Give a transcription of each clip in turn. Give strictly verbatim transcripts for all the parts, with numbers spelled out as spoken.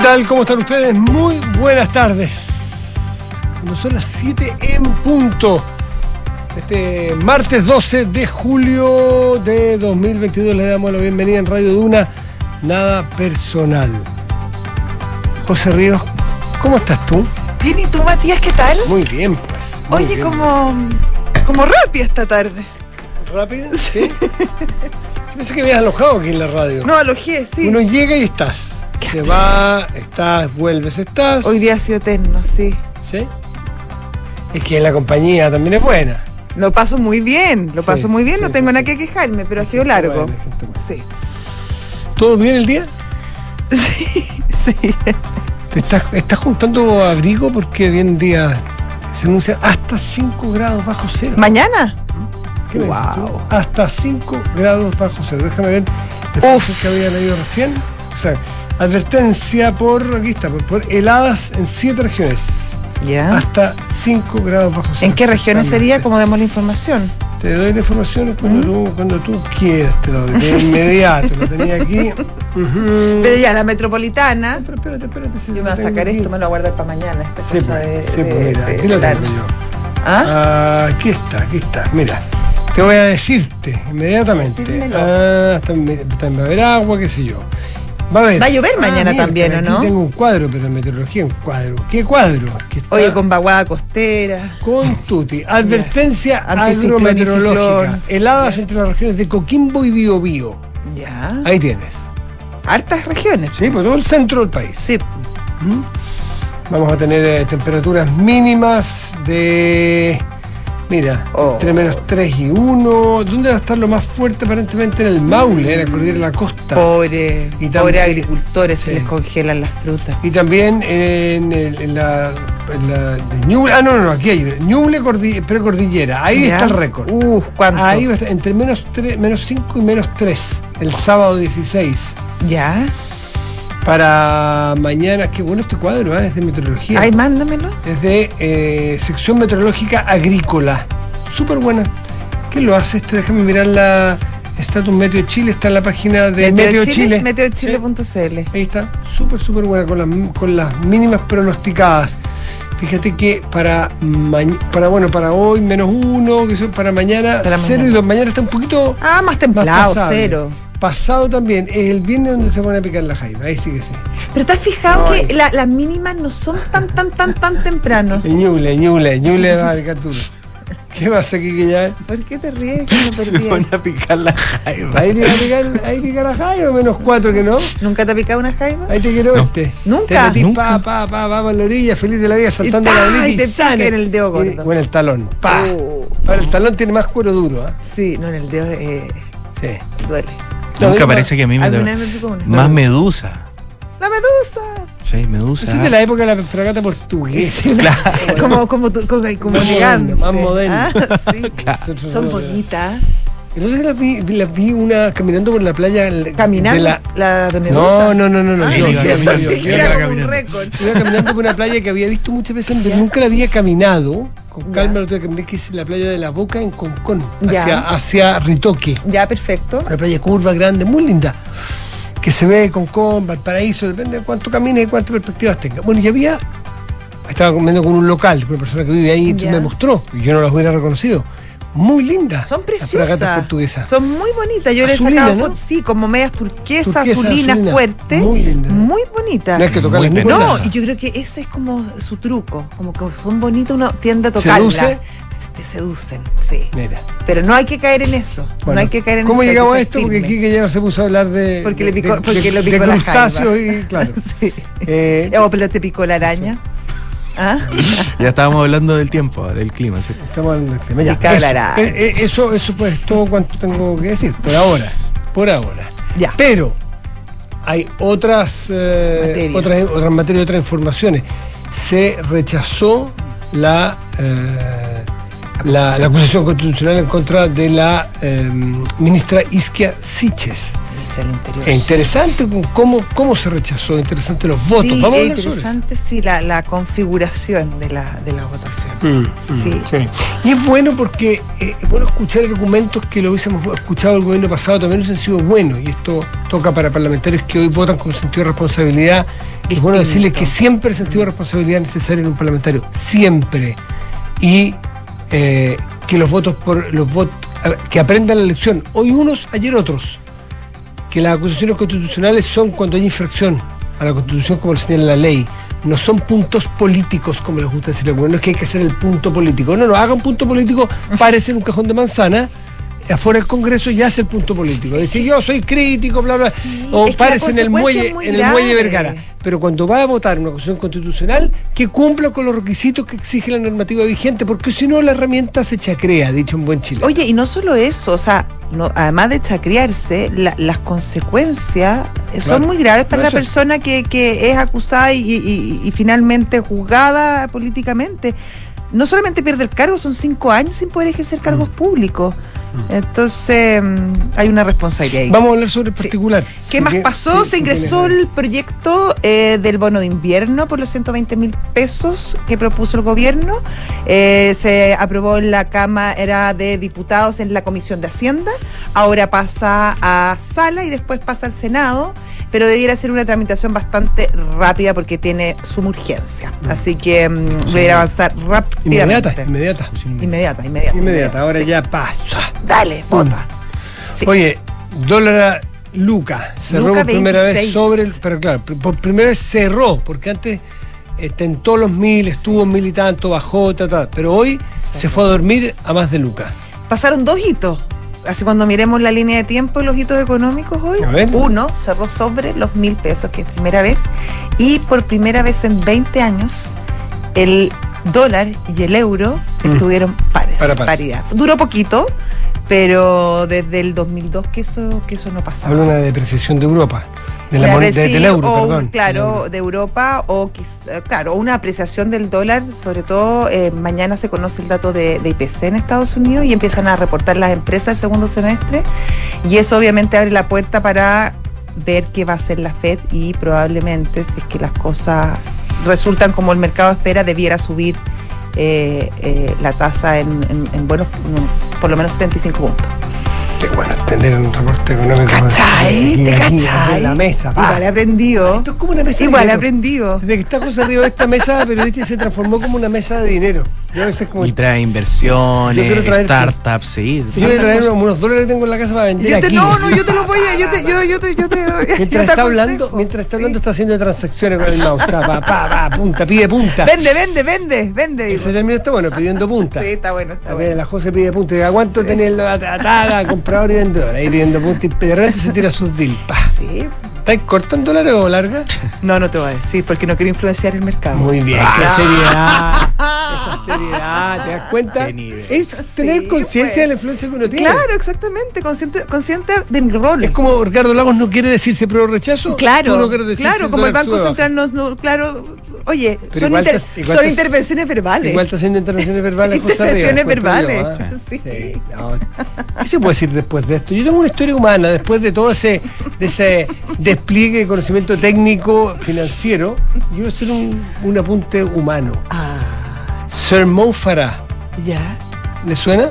tal? ¿Cómo están ustedes? Muy buenas tardes. Cuando son las siete en punto. Este martes doce de julio de dos mil veintidós le damos la bienvenida en Radio Duna. Nada personal. José Ríos, ¿cómo estás tú? Bien, ¿y tú, Matías, qué tal? Muy bien, pues. Muy Oye, bien. como como rápida esta tarde. ¿Rápida? Sí. Pensé que habías alojado aquí en la radio. No, alojé, sí. Uno llega y estás. Se va, estás, vuelves, estás. Hoy día ha sido eterno, sí. ¿Sí? Es que la compañía también es buena. Lo paso muy bien, lo Sí, paso muy bien, sí, no tengo sí, nada sí. que quejarme, pero ha Hay sido gente largo. buena, hay gente buena. Sí. ¿Todo bien el día? Sí, sí. ¿Te estás, estás juntando abrigo? Porque bien día se anuncia hasta cinco grados bajo cero. ¿Mañana? ¿Qué me dices tú? Wow. Hasta cinco grados bajo cero. Déjame ver las Uf. cosas que había leído recién. O sea, advertencia por, aquí está, por, por heladas en siete regiones. Ya. Hasta cinco grados bajo cero. ¿En qué regiones sería? Exactamente. Como demos la información. Te doy la información cuando, tú, cuando tú quieras, te lo doy de inmediato. Lo tenía aquí. Ujú. Pero ya, la metropolitana. Pero espérate, espérate. Si Yo lo me voy a tengo sacar aquí. esto, me lo voy a guardar para mañana. Esta Sí, cosa pues, de, sí, pues, de- mira, de- aquí lo de tengo tal. yo. ¿Ah? Ah, aquí está, aquí está. Mira, te voy a decirte inmediatamente. Decídmelo. Ah, también, también va a haber agua, qué sé yo. Va a haber. Va a llover mañana mira, también, pero ¿o aquí no? tengo un cuadro, pero en meteorología un cuadro. ¿Qué cuadro? Que está Oye, con vaguada costera. con tuti. Advertencia Anticiclón y agrometeorológica. ciclón. Heladas Ya. entre las regiones de Coquimbo y Biobío. Ya. Ahí tienes. Hartas regiones. Sí, pues todo el centro del país. Sí. ¿Mm? Vamos a tener eh, temperaturas mínimas de. Mira, Oh. entre menos tres y uno. ¿Dónde va a estar lo más fuerte? Aparentemente en el Maule, en la cordillera de la costa. Pobre, Y pobre también- agricultores, sí. se les congelan las frutas. Y también en, el- en la. En la de Ñuble, ah, no, no, no, aquí hay una. Ñuble cordi- precordillera. Ahí ¿Ya? está el récord. Uf, ¿cuánto? Ahí va a estar entre menos tres, menos cinco y menos tres. El sábado dieciséis. ¿Ya? Para mañana, qué bueno este cuadro, ¿eh? Es de meteorología. Ay, mándamelo. Es de eh, sección meteorológica agrícola. Súper buena. ¿Qué lo hace este? Déjame mirar la Status Meteo Chile. Está en la página de Meteo, Chile. Meteochile punto c l. Ahí está. Súper, súper buena con las, con las mínimas pronosticadas. Fíjate que para mañana, para bueno, para hoy menos uno, que son para mañana Para cero mañana. y dos. Mañana está un poquito Ah, más más templado, pasable. cero. Pasado también. Es el viernes donde se pone a picar la jaiba. Ahí sí que sí. Pero ¿te has fijado Ay. que la- las mínimas no son tan, tan, tan, tan temprano? Ñuble, Ñuble, Ñuble va a picar duro. ¿Qué pasa aquí que ya? ¿Por qué te ríes que no Se perdí? pone a picar la jaiba. Ahí pica, picar, ahí pica la jaiba, menos cuatro que no. ¿Nunca te ha picado una jaiba? Ahí te quiero No. este. Nunca. Te metís Nunca. pa, pa, pa, pa, pa en la orilla, feliz de la vida, saltando Y la ta, bolita y y te sale. pica en el dedo Y- gordo. O en el talón. Pa. Oh. Ahora el talón tiene más cuero duro, ¿ah? Sí, no, en el dedo eh, Sí. duele. No, Nunca no, parece que a mí me Alguna da vez me picó una. más medusa. ¡La medusa! Sí, medusa. Esa es de la época de la fragata portuguesa. Claro. Como, como, tu- como, como Más elegante. moderno, más moderno. Ah, sí. Nosotros Son somos- bonitas. El otro día las vi, las vi una caminando por la playa. ¿Caminando? de la- ¿La de No, medusa? no, no, no. no. Ah, yo- Él yo- iba yo- eso caminando, yo- sí yo que él era iba como un caminando. récord. Iba caminando por una playa que había visto muchas veces, pero Ya. nunca la había caminado. Con Ya. calma, lo tuve que caminar, que es la playa de la Boca en Concón, Ya. hacia, hacia Ritoque. Ya, perfecto. Una playa curva, grande, muy linda. Que se ve Concón, Valparaíso, depende de cuánto camines y cuántas perspectivas tenga. Bueno, y había. Estaba comiendo con un local, con una persona que vive ahí, Ya. me mostró, y yo no las hubiera reconocido. Muy lindas. Son Las fragatas preciosas. portuguesas. Son muy bonitas. Yo le he Azulina, sacado ¿no? fotos, sí, como medias turquesas, Turquesa, azulinas, azulina. fuertes. Muy lindas. Muy bonitas. No hay que tocarlas Muy ni por No, nada. y yo creo que ese es como su truco. Como que son bonitas, uno tiende a tocarlas. ¿Seduce? Se- Te seducen, sí. Mira. Pero no hay que caer en eso. Bueno, no hay que caer en ¿cómo eso. hay que llegamos a ser esto? Porque firme. aquí que ya se puso a hablar de. Porque le de- picó- de- porque de- lo picó de la crustáceos jaiba. y claro. Sí. Eh, O pero te picó la araña. ¿Ah? Ya estábamos hablando del tiempo, del clima, ¿cierto? Estamos hablando del tema. Ya, Picada eso, la araña. eh, eh, eso, eso pues todo cuanto tengo que decir, por ahora. Por ahora. Ya. Pero hay otras, eh, Materias. otras, otras materias, otras informaciones. Se rechazó la, eh, la, la acusación constitucional en contra de la eh, ministra Isquia Siches. industria al interior. Es interesante cómo, cómo se rechazó, interesante los votos. Sí, Vamos a es hablar sobre eso. interesante, sí, la, la configuración de la, de la votación. Mm, mm, Sí. sí. Y es bueno porque eh, es bueno escuchar argumentos que lo hubiésemos escuchado el gobierno pasado, también hubiesen sido buenos, y esto toca para parlamentarios que hoy votan con sentido de responsabilidad. Es bueno decirles que siempre el sentido de responsabilidad es necesario en un parlamentario, siempre. Y eh, que los votos por los votos que aprendan la lección, hoy unos, ayer otros, que las acusaciones constitucionales son cuando hay infracción a la Constitución, como lo señala la ley. No son puntos políticos, como les gusta decir algunos. No es que hay que hacer el punto político. No, no, haga un punto político, párese en un cajón de manzana, afuera del Congreso, y hace el punto político. Dice, yo soy crítico, bla, bla. Sí, o es que párese la en el consecuencia muelle, es muy en el muelle grave. Vergara. Pero cuando va a votar una acusación constitucional, que cumpla con los requisitos que exige la normativa vigente, porque si no la herramienta se chacrea, dicho en buen chileno. Oye, y no solo eso, o sea, no, además de chacrearse, la- las consecuencias eh, Claro. son muy graves para No, la eso- persona que, que es acusada y, y- y finalmente juzgada políticamente. No solamente pierde el cargo, son cinco años sin poder ejercer cargos públicos. Entonces, mm, hay una responsabilidad ahí. Vamos a hablar sobre el Sí. particular. ¿Qué Sí, más que- pasó? sí, Se sí, ingresó tienes- el proyecto eh, del bono de invierno por los ciento veinte mil pesos que propuso el gobierno. Eh, se aprobó en la Cámara de Diputados en la Comisión de Hacienda. Ahora pasa a Sala y después pasa al Senado. Pero debiera ser una tramitación bastante rápida porque tiene suma urgencia. Así que mm, Sí. debería avanzar rápidamente. Inmediata, inmediata. Inmediata, inmediata. Inmediata, ahora Sí. ya pasa. Dale, vota. Sí. Oye, dólar a Luca cerró Luca por primera vez veintiséis. sobre el. Pero claro, por primera vez cerró, porque antes eh, tentó los mil, estuvo en mil y tanto, bajó, ta, ta, pero hoy se fue a dormir a más de Luca. Pasaron dos hitos. Así cuando miremos la línea de tiempo y los hitos económicos hoy, A ver. uno cerró sobre los mil pesos, que es primera vez, y por primera vez en veinte años el dólar y el euro Mm. estuvieron pares, Para par. paridad. Duró poquito, pero desde el dos mil dos que eso, que eso no pasaba. Habla una depreciación de Europa, de la Una moneda, reci- del euro, o un- perdón. Claro, de Europa, o quizá- claro, una apreciación del dólar, sobre todo eh, mañana se conoce el dato de, de I P C en Estados Unidos y empiezan a reportar las empresas el segundo semestre, y eso obviamente abre la puerta para ver qué va a hacer la Fed, y probablemente, si es que las cosas resultan como el mercado espera, debiera subir eh, eh, la tasa en, en, en buenos, en por lo menos setenta y cinco puntos. Qué bueno es tener un reporte económico. ¿Cachai? aquí, ¿Te aquí, cachai? en la mesa, pa. Igual he aprendido. Esto es como una mesa de Igual he dinero. aprendido. Desde que está José arriba de esta mesa, pero viste, se transformó como una mesa de dinero. Yo a veces como Y trae Yo inversiones, quiero traer- startups, sí. yo voy a traer unos, unos dólares que tengo en la casa para vender Yo te, aquí. no, no, yo te lo voy a, yo te, yo, yo te, yo te, yo Mientras te está aconsejo. hablando, mientras está Sí. hablando está haciendo transacciones con el mouse. Pa, pa, pa, pa, punta, pide punta. Vende, vende, vende, vende. Y digo. se termina está bueno, pidiendo punta. Sí, está bueno, está A ver, bueno. la José pide punta. ¿A cuánto tenés la atada, comprador y vendedor? Ahí pidiendo punta y de repente se tira sus dilpas. Sí. ¿Estáis corto en dólares o larga? No, no te voy a decir porque no quiero influenciar el mercado. Muy bien, Ah. qué seriedad. Esa seriedad, ¿te das cuenta? Qué nivel. Es tener Sí, conciencia pues. de la influencia que uno tiene. Claro, exactamente, consciente, consciente de mi rol. Es como Ricardo Lagos no quiere decirse pro rechazo. Claro, tú no quieres decir si claro, como el dólar Banco sube o Central no, no, claro, oye, Pero son, igual inter- estás- igual son estás- intervenciones verbales. Igual está haciendo intervenciones verbales. José Intervenciones Arriba, después verbales, tú y yo, ¿ah? sí. no. ¿Qué se puede decir después de esto? Yo tengo una historia humana después de todo ese, de ese despliegue de conocimiento técnico financiero. Yo voy a hacer un, un apunte humano. Ah, Sir Mo Farah, ya. ¿le suena?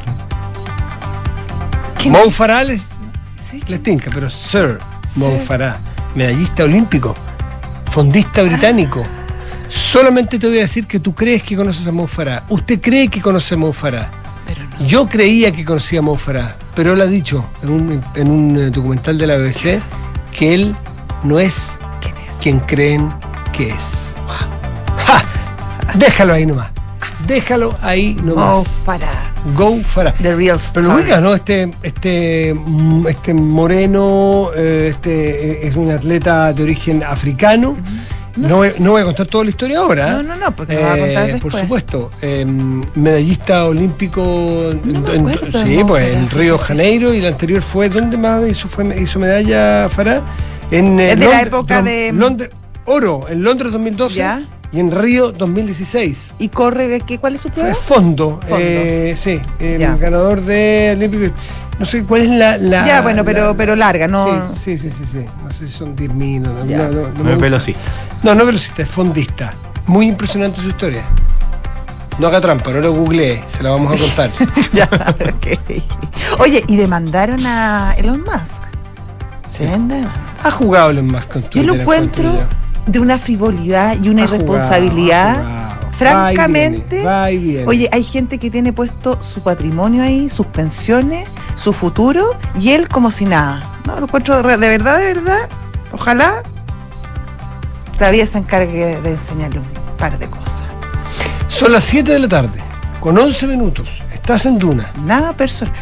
¿Quién Mo Farah les, Sí, les tinca, pero Sir Mo Sir. Farah, medallista olímpico, fondista británico. Solamente te voy a decir que tú crees que conoces a Mo Farah. Usted cree que conoce a Mo Farah. Pero no. Yo creía que conocía a Mo Farah, pero él ha dicho en un, en un eh, documental de la B B C que él no es ¿Quién es? quien creen que es. ¡Ja! Déjalo ahí nomás. Déjalo ahí Mo nomás. Farah, Go Farah. The Real Pero Story. lo ubicas, ¿no? Este, este, mm, este moreno, eh, este eh, es un atleta de origen africano. No No, voy, sé. no voy a contar toda la historia ahora. No, no, no, porque lo va a contar Eh, después. Por supuesto. eh, medallista olímpico. en- me en- acuerdo de sí, Mo pues en Farah. Río de Janeiro, y la anterior fue. ¿Dónde más hizo, fue, hizo medalla Farah? En eh, Es de la Londres- época Lon- de- Londres. Oro, en Londres dos mil doce. Ya. y en Río dos mil dieciséis. ¿Y corre qué? ¿Cuál es su prueba? Es fondo, Fondo. Eh, sí, el Ya. ganador de Olímpico. No sé cuál es la. la Ya, bueno, pero, la- pero larga, ¿no? Sí, sí, sí, sí, sí. No sé si son diez mil. No, no, Ya. no, no, no No me es gusta. velocista. No, no velocista, es fondista. Muy impresionante su historia. No haga trampa, no lo googleé, se la vamos a contar. Ya, ok. Oye, y demandaron a Elon Musk. Tremenda demanda. Ha jugado Elon Musk con Yo Twitter, lo encuentro yo. de una frivolidad y una Ha jugado, irresponsabilidad. ha jugado. Francamente, Va y viene, va y viene. Oye, hay gente que tiene puesto su patrimonio ahí, sus pensiones, su futuro, y él como si nada. No, lo encuentro de de verdad, de verdad. Ojalá la vida se encargue de enseñarle un par de cosas. Son las siete de la tarde, con once minutos. Estás en Duna. Nada personal.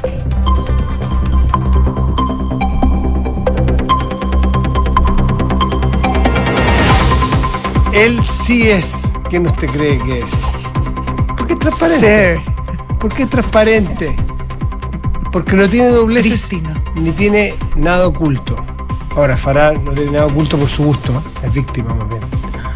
Él sí es quien usted cree que es. Porque es transparente. Sir. Porque es transparente. Porque no tiene dobleces Prístino. ni tiene nada oculto. Ahora, Farah no tiene nada oculto por su gusto, ¿eh? Es víctima más bien.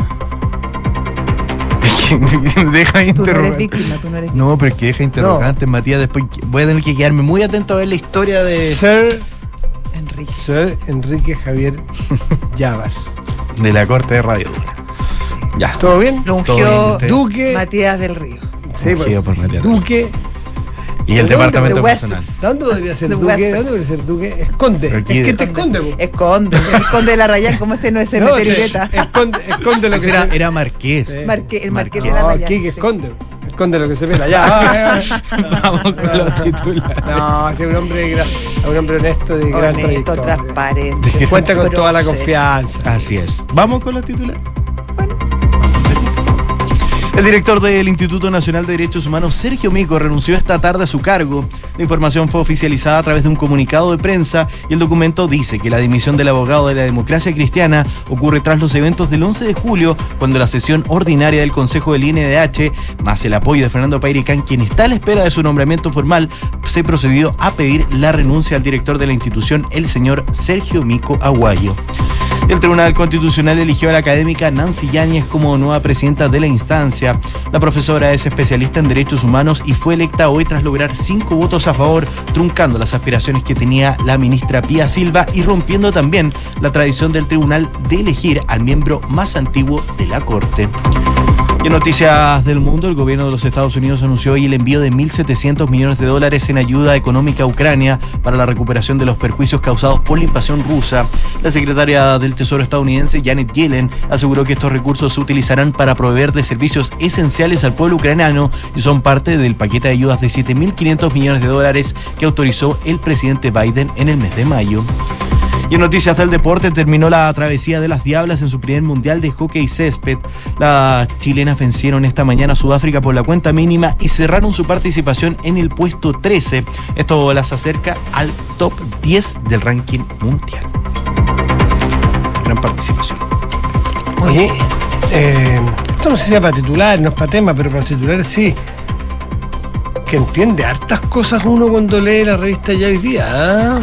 Deja de Tú no eres interrogar. víctima, tú no eres víctima. No, pero es que deja interrogantes, Matías. Después voy a tener que quedarme muy atento a ver la historia de, Sir, Enrique. Sir Enrique Javier Llávar. de la corte de Radio Duna. Ya. ¿Todo bien? Lo Todo bien, ungió usted. Duque. Matías del Río. Sí, Ungido por Matías. Duque. Y el ¿De dónde? departamento De personal. Wessex. ¿Dónde podría ser The Duque? Wessex. ¿Dónde podría ser Duque? Esconde. Pero aquí es que de- te esconde. po. Esconde, esconde de la Rayán, como ese no es No, te- meteorita. esconde, esconde lo que Ese era, se era Marqués. Sí. Marque- el Marqués de No, la Rayán. aquí que sí. esconde. Esconde lo que se pela. Ya. Vamos con los titulares. No, es un hombre, gra- un hombre honesto de gran Honesto, trayectoria. transparente. Cuenta con toda la prócer. confianza. Así es. Vamos con los titulares. El director del Instituto Nacional de Derechos Humanos, Sergio Mico, renunció esta tarde a su cargo. La información fue oficializada a través de un comunicado de prensa y el documento dice que la dimisión del abogado de la democracia cristiana ocurre tras los eventos del once de julio, cuando la sesión ordinaria del Consejo del I N D H, más el apoyo de Fernando Pairicán, quien está a la espera de su nombramiento formal, se procedió a pedir la renuncia al director de la institución, el señor Sergio Mico Aguayo. El Tribunal Constitucional eligió a la académica Nancy Yáñez como nueva presidenta de la instancia. La profesora es especialista en derechos humanos y fue electa hoy tras lograr cinco votos a favor, truncando las aspiraciones que tenía la ministra Pía Silva y rompiendo también la tradición del tribunal de elegir al miembro más antiguo de la Corte. Y en noticias del mundo, el gobierno de los Estados Unidos anunció hoy el envío de mil setecientos millones de dólares en ayuda económica a Ucrania para la recuperación de los perjuicios causados por la invasión rusa. La secretaria del Tesoro estadounidense, Janet Yellen, aseguró que estos recursos se utilizarán para proveer de servicios esenciales al pueblo ucraniano y son parte del paquete de ayudas de siete mil quinientos millones de dólares que autorizó el presidente Biden en el mes de mayo. Y en noticias del deporte, terminó la travesía de las Diablas en su primer mundial de hockey césped. Las chilenas vencieron esta mañana a Sudáfrica por la cuenta mínima y cerraron su participación en el puesto trece. Esto las acerca al top diez del ranking mundial. Gran participación. Oye, eh, esto no sé si sea para titular, no es para tema, pero para los titulares sí. Que entiende hartas cosas uno cuando lee la revista Ya Hoy Día, ¿ah?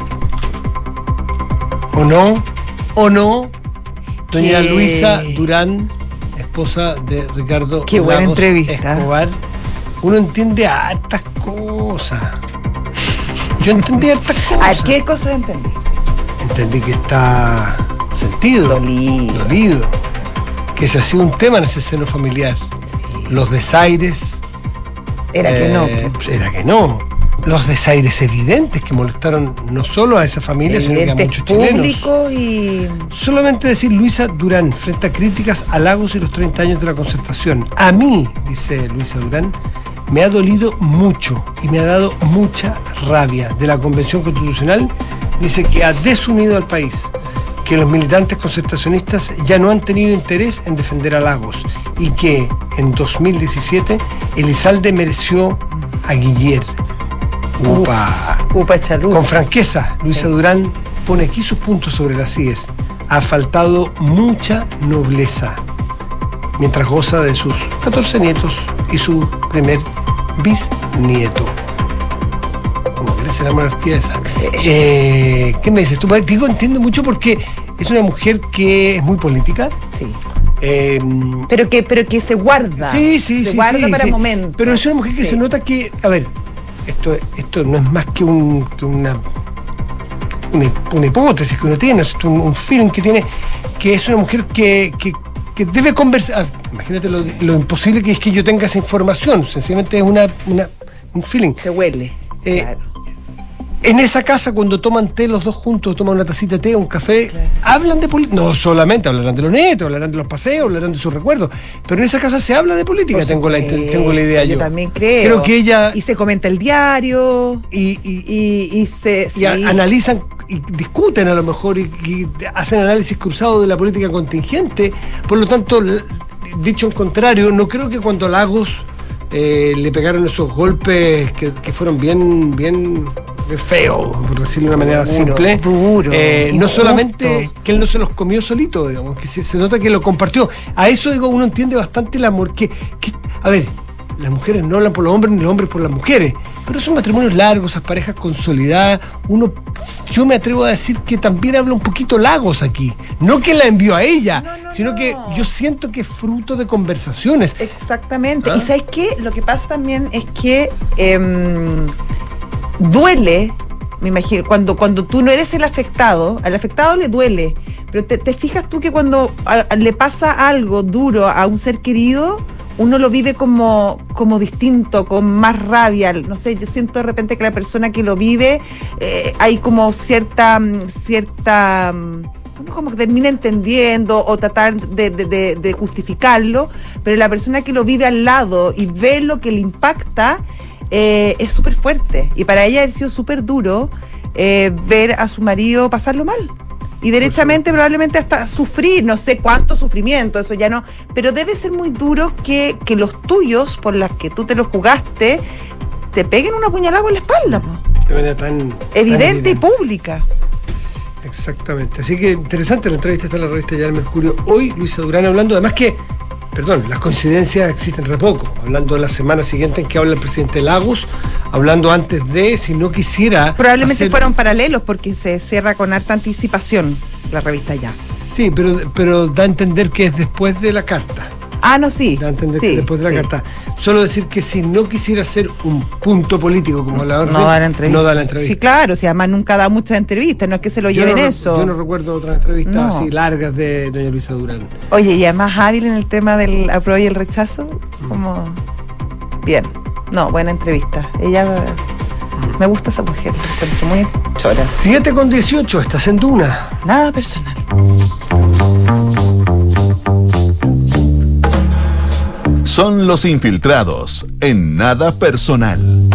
¿O no? ¿O no? Doña ¿Qué? Luisa Durán, esposa de Ricardo Qué buena Lagos entrevista. Escobar. Uno entiende hartas cosas. Yo entendí hartas cosas. A ver, ¿qué cosas entendí? Entendí que está sentido, Dolido. dolido, que ese ha sido un tema en ese seno familiar. Sí. Los desaires. Era que no. eh, Era que no. Los desaires evidentes que molestaron no solo a esa familia, sino que a Evidentes muchos chilenos. públicos y. Solamente decir Luisa Durán frente a críticas a Lagos y los treinta años de la concertación. A mí, dice Luisa Durán, me ha dolido mucho y me ha dado mucha rabia de la Convención Constitucional. Dice que ha desunido al país, que los militantes concertacionistas ya no han tenido interés en defender a Lagos y que en dos mil diecisiete Elizalde mereció a Guiller. Upa. Upa Chalú. Con franqueza, Luisa Durán pone aquí sus puntos sobre las C I E S. Ha faltado mucha nobleza, mientras goza de sus catorce nietos y su primer bisnieto. ¿Cómo crece la monarquía esa? Eh, ¿Qué me dices tú? Digo, entiendo mucho porque es una mujer que es muy política. Sí. Eh, pero que pero que se guarda. Sí, sí, se sí. guarda sí, para sí. momentos. Pero es una mujer que sí. se nota que, a ver, esto, esto no es más que, un, que una, una, una hipótesis que uno tiene, es un, un feeling que tiene, que es una mujer que, que, que debe conversar. Imagínate lo, lo imposible que es que yo tenga esa información, sencillamente es una, una un feeling. Te huele. Eh, claro. En esa casa, cuando toman té los dos juntos, toman una tacita de té, un café, Claro. hablan de política. No solamente hablarán de los netos, hablarán de los paseos, hablarán de sus recuerdos, pero en esa casa se habla de política, Por tengo la, supuesto, tengo la idea yo. Yo también creo. Creo que ella... Y se comenta el diario. Y, y, Y, y se. y sí. a- analizan y discuten a lo mejor y, y hacen análisis cruzado de la política contingente. Por lo tanto, l- dicho en contrario, no creo que cuando Lagos eh, le pegaron esos golpes que, que fueron bien, bien feos, por decirlo de una manera Duro, simple, duro, eh, no injusto. solamente que él no se los comió solito, digamos, que se, se nota que lo compartió. A eso, digo, uno entiende bastante el amor. Que, que, a ver, las mujeres no hablan por los hombres ni los hombres por las mujeres, pero son matrimonios largos, esas parejas consolidadas. Uno, yo me atrevo a decir que también habla un poquito Lagos aquí, no que la envió a ella, No, no, sino no. que yo siento que es fruto de conversaciones. Exactamente. ¿Ah? Y ¿sabes qué? Lo que pasa también es que em, duele, me imagino, cuando, cuando tú no eres el afectado, al afectado le duele, pero te, te fijas tú que cuando a- a- le pasa algo duro a un ser querido, uno lo vive como, como distinto, con más rabia. No sé, yo siento de repente que la persona que lo vive, eh, hay como cierta, mm, cierta mm, uno como que termina entendiendo o tratar de, de- de- de justificarlo, pero la persona que lo vive al lado y ve lo que le impacta, eh, es súper fuerte. Y para ella ha sido súper duro eh, ver a su marido pasarlo mal. Y derechamente probablemente hasta sufrir, no sé cuánto sufrimiento, eso ya no, pero debe ser muy duro que, que los tuyos, por las que tú te los jugaste, te peguen una puñalada en la espalda, po. De manera tan Evidente y tan pública. Exactamente. Así que interesante la entrevista, está en la revista Ya el Mercurio. Hoy Luisa Durán hablando, además que, perdón, las coincidencias existen re poco. Hablando de la semana siguiente en que habla el presidente Lagos, hablando antes de, si no quisiera... Probablemente hacer- fueron paralelos porque se cierra con harta anticipación la revista Ya. Sí, pero, pero da a entender que es después de la carta. Ah, no, sí. Da a entender sí, que es después de la sí. carta. Solo decir que si no quisiera hacer un punto político como la No da la entrevista. no da la entrevista. Sí, claro, si además nunca da muchas entrevistas, no es que se lo Yo lleven no, eso. Yo no recuerdo otras entrevistas No. así largas de doña Luisa Durán. Oye, y además hábil en el tema del apruebo y el rechazo, como... Bien. No, buena entrevista. Ella... Me gusta esa mujer, me parece muy chora. siete con dieciocho, estás en Duna. Nada personal. Son los infiltrados en Nada Personal.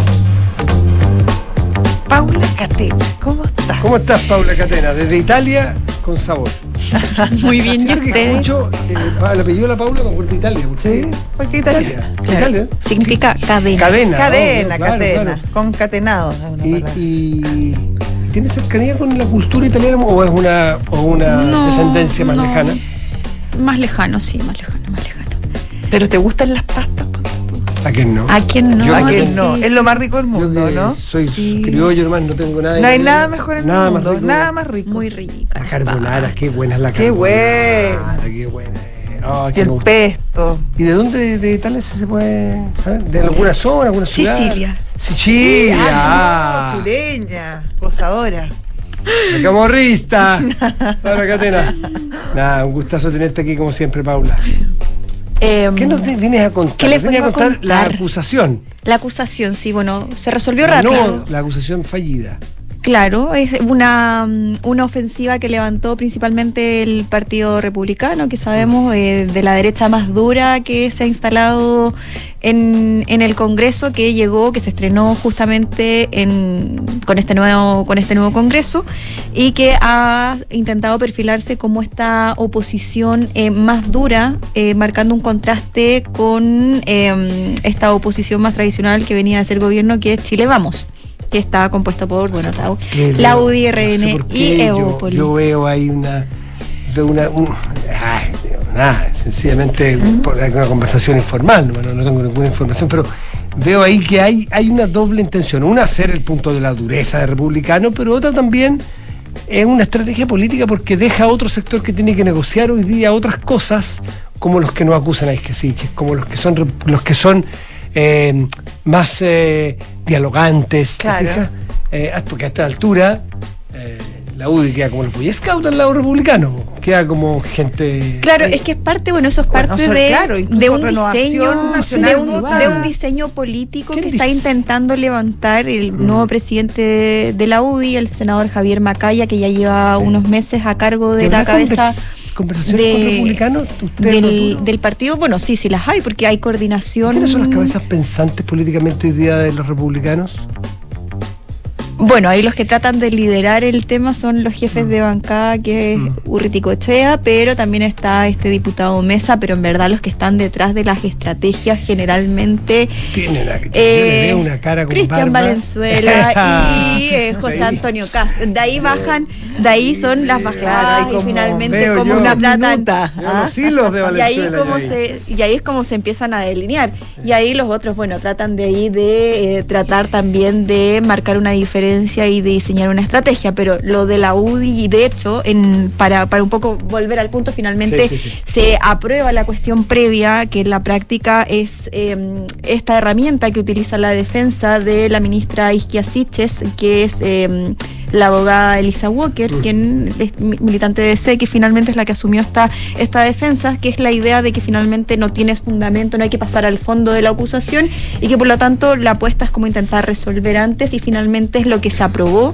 Paula Catena, ¿cómo estás? ¿Cómo estás, Paula Catena? Desde Italia, con sabor. Muy bien, ¿y Siempre que ustedes? escucho eh, pa- el apellido de la Paula, me acuerdo de Italia. ¿Por qué? Sí, porque Italia. Claro, Italia. significa cadena. Cadena. Cadena, obvio, claro, cadena, claro. concatenado. es una Y, palabra. y- ¿tiene cercanía con la cultura italiana o es una, o una No, descendencia más no. lejana? Más lejano, sí, más lejano, más lejano. Pero ¿te gustan las pastas? Ponte tú. ¿A quién no? ¿A quién no? Yo ¿A que- quién no? Es lo más rico del Yo mundo, que ¿no? soy Sí. criollo, hermano, no tengo nada. de No hay nada nada mejor en el nada más mundo, rico. nada más rico. Muy rica. La carbonara, qué buena es la Qué carbonara. Qué buena. Oh, Y qué me el gusta. pesto. ¿Y de dónde de Italia se puede? ¿Saber? ¿De alguna zona, alguna ciudad? Sicilia. Sicilia. Ah, Ah, no, sureña, gozadora. la camorrista. Hola, Catena. Nada, un gustazo tenerte aquí como siempre, Paula. Eh, ¿Qué nos de- vienes a contar? ¿Qué les Vienes a vengo a contar la contar? acusación. La acusación, sí, bueno, se resolvió No, rápido. la acusación fallida. Claro, es una, mm, una ofensiva que levantó principalmente el Partido Republicano, que sabemos eh, de la derecha más dura que se ha instalado en, en el Congreso, que llegó, que se estrenó justamente en, con, este nuevo, con este nuevo Congreso y que ha intentado perfilarse como esta oposición eh, más dura, eh, marcando un contraste con eh, esta oposición más tradicional que venía de ser gobierno, que es Chile Vamos, que está compuesta por, bueno, la, ¿Qué la veo? U D I, R N No sé por qué, y yo- Evópolis. Yo, veo ahí una. Veo una. un- ay, digo, nada, sencillamente por una conversación informal, no, no tengo ninguna información, pero veo ahí que hay, hay una doble intención. Una, hacer el punto de la dureza de republicano, pero otra también es una estrategia política porque deja a otro sector que tiene que negociar hoy día otras cosas, como los que nos acusan a Isquiasiches, como los que son los que son eh, más eh, dialogantes, claro. eh, porque a esta altura eh, la U D I queda como el Boy Scout al lado republicano, queda como gente... Claro, es que es parte, bueno, eso es parte Bueno, de, claro, de un Renovación diseño, Nacional de un, vota. de un diseño político que ¿Quién está dice? intentando levantar el mm. nuevo presidente de, de la U D I, el senador Javier Macaya, que ya lleva sí. unos meses a cargo de, de la cabeza... ¿Conversaciones de, con republicanos? Del, del partido, bueno, sí, sí las hay, porque hay coordinación... ¿Quiénes son las cabezas pensantes políticamente hoy día de los republicanos? Bueno, ahí los que tratan de liderar el tema son los jefes mm. de bancada, que es mm. Urriticoechea, pero también está este diputado Mesa, pero en verdad los que están detrás de las estrategias generalmente... Tienen una, eh, una cara con Cristian barba. Valenzuela y eh, José Antonio Cast. De ahí bajan, de ahí son las bajadas y finalmente cómo se tratan... ¿Ah? Sí, los de Valenzuela. Y ahí, cómo se, y ahí es como se empiezan a delinear. Y ahí los otros, bueno, tratan de ahí de eh, tratar también de marcar una diferencia y de diseñar una estrategia, pero lo de la U D I, de hecho, en, para, para un poco volver al punto, finalmente sí, sí, sí. se aprueba la cuestión previa, que en la práctica es eh, esta herramienta que utiliza la defensa de la ministra Isquiasiches, que es eh, la abogada Elisa Walker, uh. quien es militante de D C, que finalmente es la que asumió esta, esta defensa, que es la idea de que finalmente no tienes fundamento, no hay que pasar al fondo de la acusación y que por lo tanto la apuesta es como intentar resolver antes, y finalmente es lo que se aprobó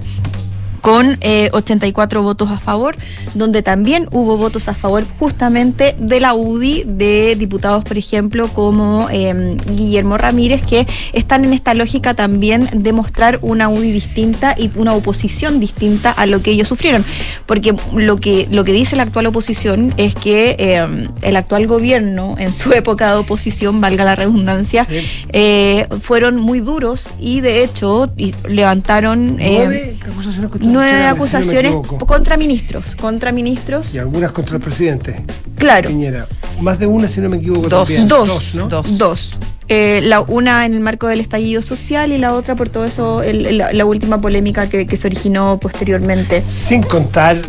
con eh, ochenta y cuatro votos a favor, donde también hubo votos a favor justamente de la U D I, de diputados, por ejemplo, como eh, Guillermo Ramírez, que están en esta lógica también de mostrar una U D I distinta y una oposición distinta a lo que ellos sufrieron. Porque lo que, lo que dice la actual oposición es que eh, el actual gobierno, en su época de oposición, valga la redundancia, sí. eh, fueron muy duros y de hecho y levantaron... ¿Nueve eh, acusaciones contra Nueve acusaciones si no contra ministros, contra ministros. Y algunas contra el presidente. Claro. Piñera. Más de una, si no me equivoco. Dos. También. Dos. Dos, ¿no? Dos. Dos. Eh, la, una en el marco del estallido social y la otra por todo eso, el, la, la última polémica que, que se originó posteriormente. Sin contar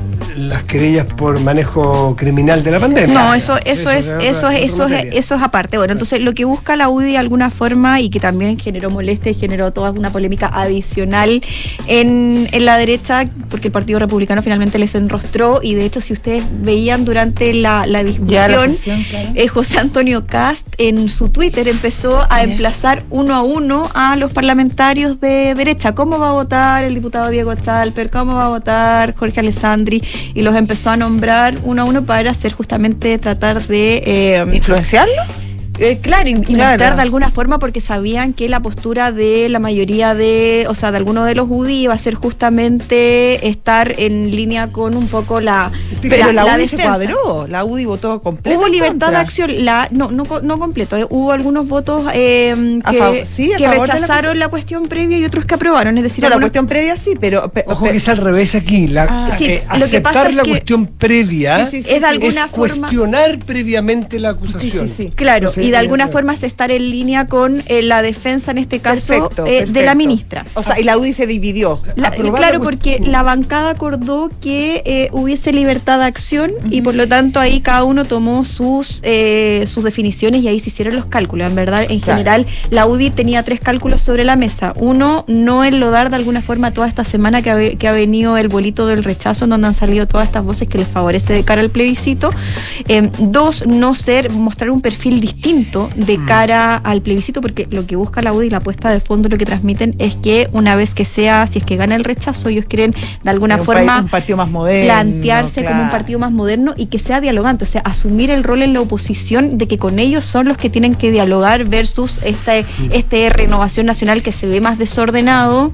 las querellas por manejo criminal de la pandemia. No, eso, eso, eso es, es eso es, eso es, eso es aparte. Bueno, entonces lo que busca la U D I de alguna forma y que también generó molestia y generó toda una polémica adicional en, en la derecha, porque el Partido Republicano finalmente les enrostró, y de hecho si ustedes veían durante la, la discusión, la sesión, claro. eh, José Antonio Cast en su Twitter empezó a yeah. emplazar uno a uno a los parlamentarios de derecha. ¿Cómo va a votar el diputado Diego Chalper? ¿Cómo va a votar Jorge Alessandri? Y los empezó a nombrar uno a uno para hacer justamente tratar de... Eh, ¿influenciarlo? Eh, claro, y, y claro. mostrar de alguna forma, porque sabían que la postura de la mayoría de, o sea, de algunos de los U D I iba a ser justamente estar en línea con un poco la... Pero la, la, la U D I defensa. se cuadró, la U D I votó completo. Hubo libertad contra. de acción, la, no, no, no completo, eh, hubo algunos votos eh, que, favor, sí, que rechazaron la, la cuestión previa y otros que aprobaron, es decir... No, algunos... la cuestión previa sí, pero... pero Ojo que es al revés aquí, la, ah, sí, eh, lo que pasa aceptar es la que cuestión previa sí, sí, sí, es de alguna es forma cuestionar previamente la acusación. Sí, sí, sí. Claro, Entonces, y de alguna eh, forma se estar en línea con eh, la defensa en este caso perfecto, eh, perfecto. de la ministra. O sea, y la U D I se dividió. La, claro, porque la bancada acordó que eh, hubiese libertad de acción uh-huh. y por lo tanto ahí cada uno tomó sus eh, sus definiciones y ahí se hicieron los cálculos. En verdad, en claro. general, la U D I tenía tres cálculos sobre la mesa. Uno, no enlodar de alguna forma toda esta semana que ha, que ha venido el bolito del rechazo, en donde han salido todas estas voces que les favorece de cara al plebiscito. Eh, dos, no ser, mostrar un perfil distinto de uh-huh. cara al plebiscito, porque lo que busca la U D I, la apuesta de fondo, lo que transmiten es que una vez que sea, si es que gana el rechazo, ellos quieren de alguna un forma país, un partido más moderno, plantearse claro. como un partido más moderno y que sea dialogante, o sea, asumir el rol en la oposición de que con ellos son los que tienen que dialogar versus este, este Renovación Nacional que se ve más desordenado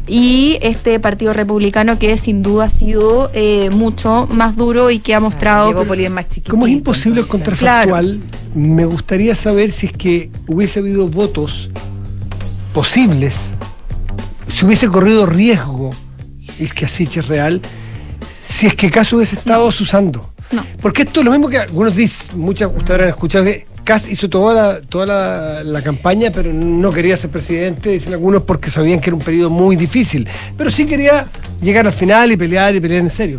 y este Partido Republicano que sin duda ha sido eh, mucho más duro y que ha mostrado... Claro, pero, más como es imposible el contrafactual, claro. me gustaría saber si es que hubiese habido votos posibles, si hubiese corrido riesgo el que así es real, si es que Caso hubiese estado no. usando. No. Porque esto es lo mismo que algunos dicen, muchas ustedes habrán escuchado que Kast hizo toda la, toda la, la campaña, pero no quería ser presidente, dicen algunos, porque sabían que era un periodo muy difícil. Pero sí quería llegar al final y pelear y pelear en serio.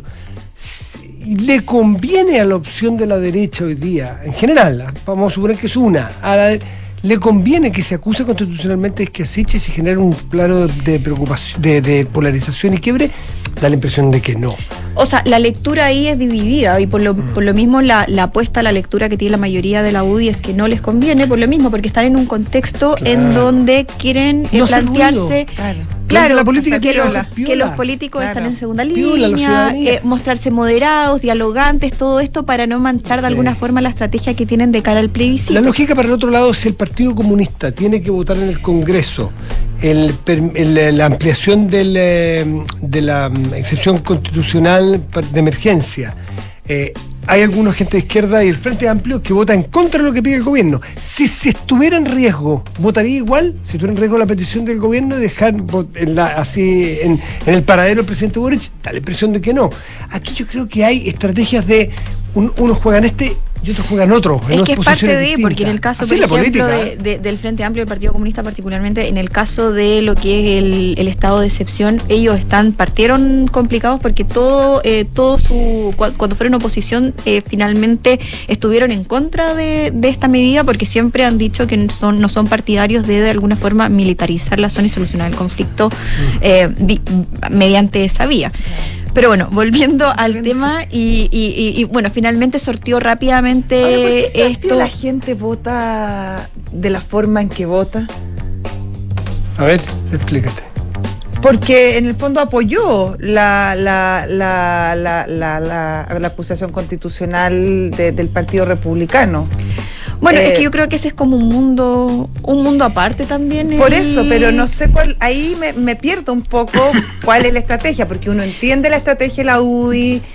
Y le conviene a la opción de la derecha hoy día, en general, vamos a suponer que es una, a la, le conviene que se acuse constitucionalmente que Siche y se genere un plano de, de preocupación, de, de polarización y quiebre. Da la impresión de que no. O sea, la lectura ahí es dividida y por lo, mm. por lo mismo la, la apuesta a la lectura que tiene la mayoría de la U D I es que no les conviene, por lo mismo, porque están en un contexto claro. en donde quieren no plantearse... Claro, claro la política que, los, que, que los políticos claro. están en segunda piola, línea, eh, mostrarse moderados, dialogantes, todo esto para no manchar de sí. alguna forma la estrategia que tienen de cara al plebiscito. La lógica para el otro lado, si el Partido Comunista tiene que votar en el Congreso el, el, la ampliación del, de la excepción constitucional de emergencia, eh, hay alguna gente de izquierda y el Frente Amplio que vota en contra de lo que pide el gobierno. Si se estuviera en riesgo, ¿votaría igual? Si estuviera en riesgo la petición del gobierno, dejar en la, así en, en el paradero del presidente Boric, da la impresión de que no. Aquí yo creo que hay estrategias de un, unos juegan este y otros juegan otro. Es que es parte de, distintas. Porque en el caso, así por ejemplo, política, de, de, del Frente Amplio, del Partido Comunista particularmente, en el caso de lo que es el, el estado de excepción, ellos están partieron complicados porque todo, eh, todo su cuando fueron oposición, eh, finalmente estuvieron en contra de, de esta medida porque siempre han dicho que son, no son partidarios de de alguna forma militarizar la zona y solucionar el conflicto eh, vi, mediante esa vía. Pero bueno, volviendo al tema y, y, y, y bueno, finalmente sortió rápidamente Ahora, ¿por qué esto. la gente vota de la forma en que vota? A ver, explícate. Porque en el fondo apoyó la la la la la, la, la acusación constitucional de, del Partido Republicano. Bueno, eh, es que yo creo que ese es como un mundo, un mundo aparte también. Por el... eso, pero no sé cuál, ahí me, me pierdo un poco cuál es la estrategia, porque uno entiende la estrategia de la U D I,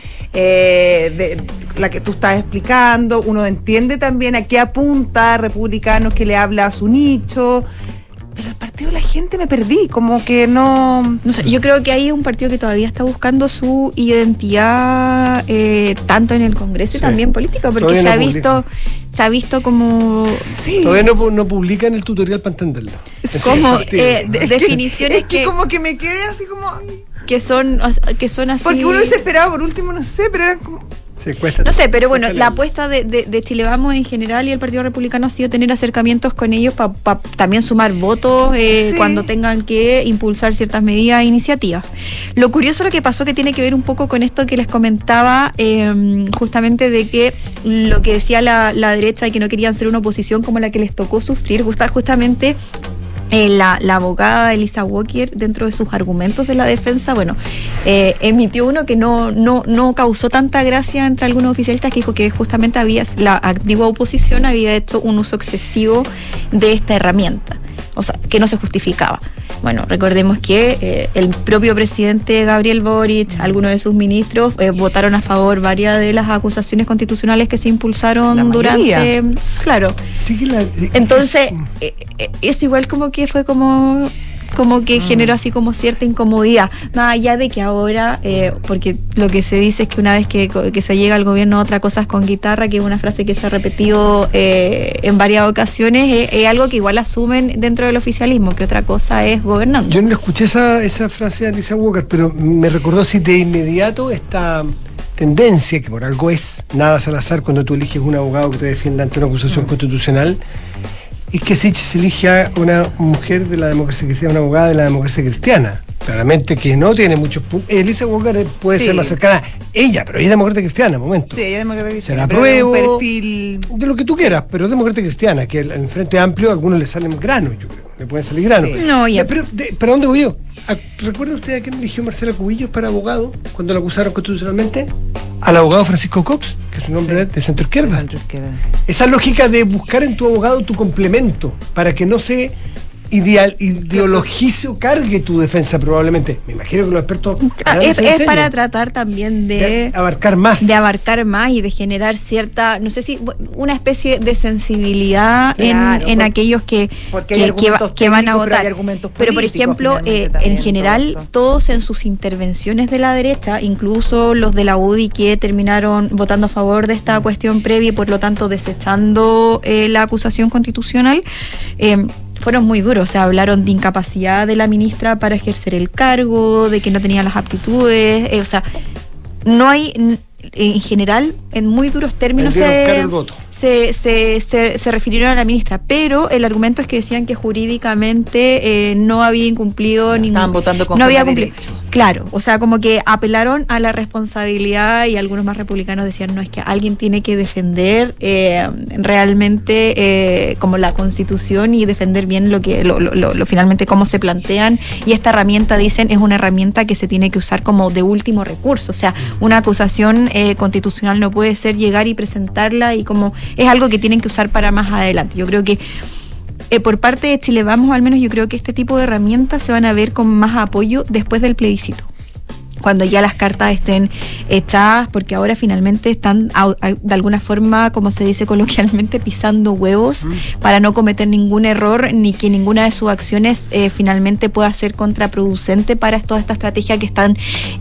eh, de, la que tú estás explicando, uno entiende también a qué apunta Republicanos, que le habla a su nicho. Pero el partido de la gente me perdí, como que no... No sé, yo creo que hay un partido que todavía está buscando su identidad, eh, tanto en el Congreso sí. y también política, porque se, no ha visto, se ha visto como... Sí. Todavía no, no publican el tutorial para entenderlo. Como eh, de, es definiciones que, es que, que... como que me quedé así como... Que son, que son así... Porque uno se esperaba por último, no sé, pero eran como... Sí, cuesta, no sé, pero bueno, la apuesta de, de, de Chile Vamos en general y el Partido Republicano ha sido tener acercamientos con ellos para pa también sumar votos eh, sí. cuando tengan que impulsar ciertas medidas e iniciativas. Lo curioso lo que pasó que tiene que ver un poco con esto que les comentaba, eh, justamente de que lo que decía la, la derecha de que no querían ser una oposición como la que les tocó sufrir, justa, justamente... Eh, la, la abogada Elisa Walker, dentro de sus argumentos de la defensa, bueno, eh, emitió uno que no, no, no causó tanta gracia entre algunos oficialistas, que dijo que justamente había la antigua oposición había hecho un uso excesivo de esta herramienta, o sea, que no se justificaba. Bueno, recordemos que eh, el propio presidente Gabriel Boric, algunos de sus ministros, eh, votaron a favor varias de las acusaciones constitucionales que se impulsaron durante... Claro. Sí que la, Entonces, es, eh, es igual como que fue como... como que generó así como cierta incomodidad, más allá de que ahora, eh, porque lo que se dice es que una vez que, que se llega al gobierno otra cosa es con guitarra, que es una frase que se ha repetido eh, en varias ocasiones, es, es algo que igual asumen dentro del oficialismo, que otra cosa es gobernando. Yo no escuché esa, esa frase de Alicia Walker, pero me recordó así de inmediato esta tendencia, que por algo es nada Salazar cuando tú eliges un abogado que te defienda ante una acusación mm. constitucional, y que Siche se elige a una mujer de la democracia cristiana, una abogada de la democracia cristiana. Claramente que no tiene muchos puntos. Elisa Walker puede sí. ser más cercana a ella, pero ella es democracia cristiana, en momento. Sí, ella es democracia cristiana. Se la apruebo. De un perfil... de lo que tú quieras, pero es democracia cristiana, que en el Frente Amplio a algunos le salen granos, yo creo. Le pueden salir granos. Sí. No, ya. Pero, de, ¿para dónde voy yo? ¿Recuerda usted a quién eligió Marcela Cubillos para abogado cuando lo acusaron constitucionalmente? Al abogado Francisco Cox, que es un hombre sí. de centro izquierda. Esa lógica de buscar en tu abogado tu complemento para que no se ideal, ideologice o cargue tu defensa probablemente. Me imagino que los expertos... Ah, es, es para tratar también de, de abarcar más. De abarcar más y de generar cierta, no sé si, una especie de sensibilidad claro, en, en por, aquellos que, que, que, va, que van a votar. Pero, pero por ejemplo, eh, en general, todo todos en sus intervenciones de la derecha, incluso los de la U D I que terminaron votando a favor de esta cuestión previa y por lo tanto desechando eh, la acusación constitucional, eh, fueron muy duros. O sea, hablaron de incapacidad de la ministra para ejercer el cargo, de que no tenía las aptitudes, eh, o sea, no hay, en general, en muy duros términos se, el voto. Se, se, se, se refirieron a la ministra, pero el argumento es que decían que jurídicamente eh, no había incumplido ningún... Estaban votando con no había cumplido. Claro, o sea, como que apelaron a la responsabilidad y algunos más republicanos decían, no, es que alguien tiene que defender eh, realmente eh, como la Constitución y defender bien lo que lo, lo, lo, lo finalmente cómo se plantean, y esta herramienta, dicen, es una herramienta que se tiene que usar como de último recurso. O sea, una acusación eh, constitucional no puede ser llegar y presentarla y como es algo que tienen que usar para más adelante. Yo creo que Eh, por parte de Chile Vamos, al menos yo creo que este tipo de herramientas se van a ver con más apoyo después del plebiscito, cuando ya las cartas estén echadas, porque ahora finalmente están de alguna forma, como se dice coloquialmente, pisando huevos mm. para no cometer ningún error ni que ninguna de sus acciones eh, finalmente pueda ser contraproducente para toda esta estrategia que están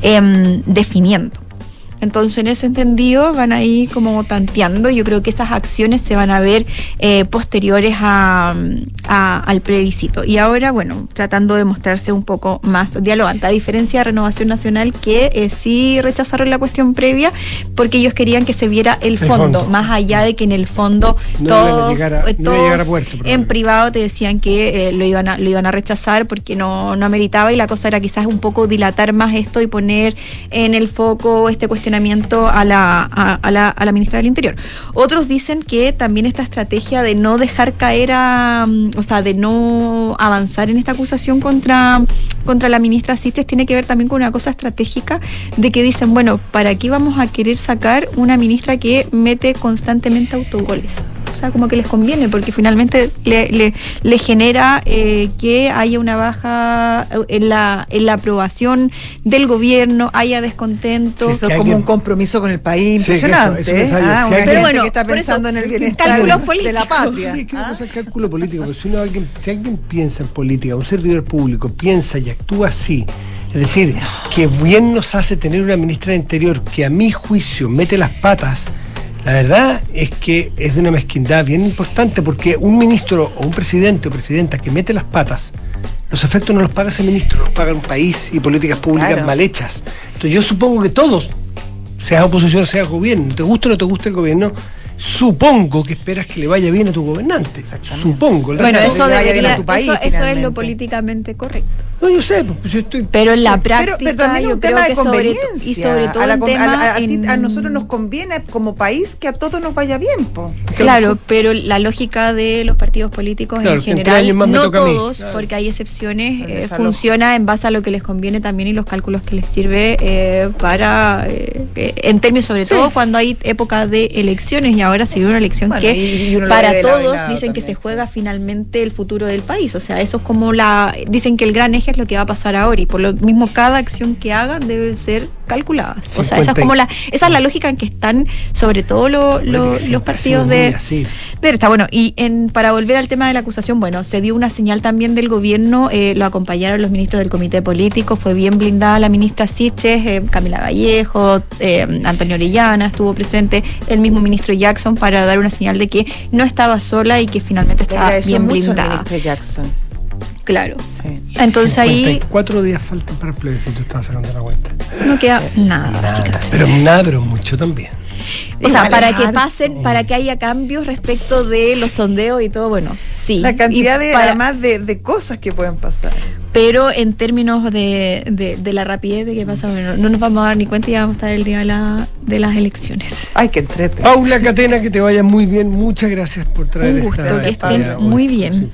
eh, definiendo. Entonces, en ese entendido, van ahí como tanteando. Yo creo que esas acciones se van a ver eh, posteriores a, a, al plebiscito. Y ahora, bueno, tratando de mostrarse un poco más dialogante, a diferencia de Renovación Nacional, que eh, sí rechazaron la cuestión previa, porque ellos querían que se viera el, el fondo, fondo, más allá de que en el fondo no todos, a a, todos no a puerto, en privado te decían que eh, lo, iban a, lo iban a rechazar porque no, no ameritaba, y la cosa era quizás un poco dilatar más esto y poner en el foco este cuestionamiento a la, a, a, la, a la ministra del Interior. Otros dicen que también esta estrategia de no dejar caer a, o sea, de no avanzar en esta acusación contra, contra la ministra Siches tiene que ver también con una cosa estratégica, de que dicen, bueno, ¿para qué vamos a querer sacar una ministra que mete constantemente autogoles? O sea, como que les conviene, porque finalmente le, le, le genera eh, que haya una baja en la, en la aprobación del gobierno, haya descontento. Sí, eso es como un compromiso con el país sí, impresionante. Eso, eso ¿eh? Ah, si una alguien, gente bueno, que está pensando eso, en el bienestar de la patria. Sí, es que ¿Ah? es cálculo político, pero si, uno, alguien, si alguien piensa en política, un servidor público piensa y actúa así, es decir, que bien nos hace tener una ministra de Interior que a mi juicio mete las patas. La verdad es que es de una mezquindad bien importante, porque un ministro o un presidente o presidenta que mete las patas, los efectos no los paga ese ministro, los paga un país y políticas públicas claro. mal hechas. Entonces yo supongo que todos, seas oposición o seas gobierno, te gusta o no te gusta el gobierno, supongo que esperas que le vaya bien a tu gobernante. Supongo. Bueno, eso, debería, a tu país, eso, eso es lo políticamente correcto. No, yo sé, pues yo estoy... Pero en la práctica, pero, pero también es un tema de conveniencia. Sobre, y sobre todo a, la, en tema a, a, en... a nosotros nos conviene como país que a todos nos vaya bien, po. Claro, pero la lógica de los partidos políticos claro, en general, no todos, claro. porque hay excepciones, eh, funciona en base a lo que les conviene también y los cálculos que les sirve eh, para, eh, en términos sobre sí. todo cuando hay época de elecciones, y ahora se dio una elección bueno, que y, y para todos dicen también, que se juega sí. finalmente el futuro del país. O sea, eso es como la... Dicen que el gran eje es lo que va a pasar ahora, y por lo mismo cada acción que hagan debe ser calculada. O sea, esa es como la esa es la lógica en que están sobre todo lo, lo, los partidos de, de derecha. Bueno, y en, para volver al tema de la acusación, bueno, se dio una señal también del gobierno, eh, lo acompañaron los ministros del comité político, fue bien blindada la ministra Siches, eh, Camila Vallejo, eh, Antonio Orellana estuvo presente, el mismo ministro Jackson, para dar una señal de que no estaba sola y que finalmente estaba bien blindada. Ministro Jackson. Claro. Sí. Entonces ahí... cincuenta y cuatro días faltan para el plebiscito, estaba sacando la cuenta. No queda nada, nada básicamente. Pero nada, pero mucho también. O sea, para que pasen, para que haya cambios respecto de los sondeos y todo, bueno, sí. La cantidad de, para, además de, de cosas que pueden pasar. Pero en términos de, de, de la rapidez de que pasa, bueno, no nos vamos a dar ni cuenta y vamos a estar el día de, la, de las elecciones. Ay, qué entrete. Paula Catena, que te vaya muy bien. Muchas gracias por traer Un gusto, esta... que estén muy bien.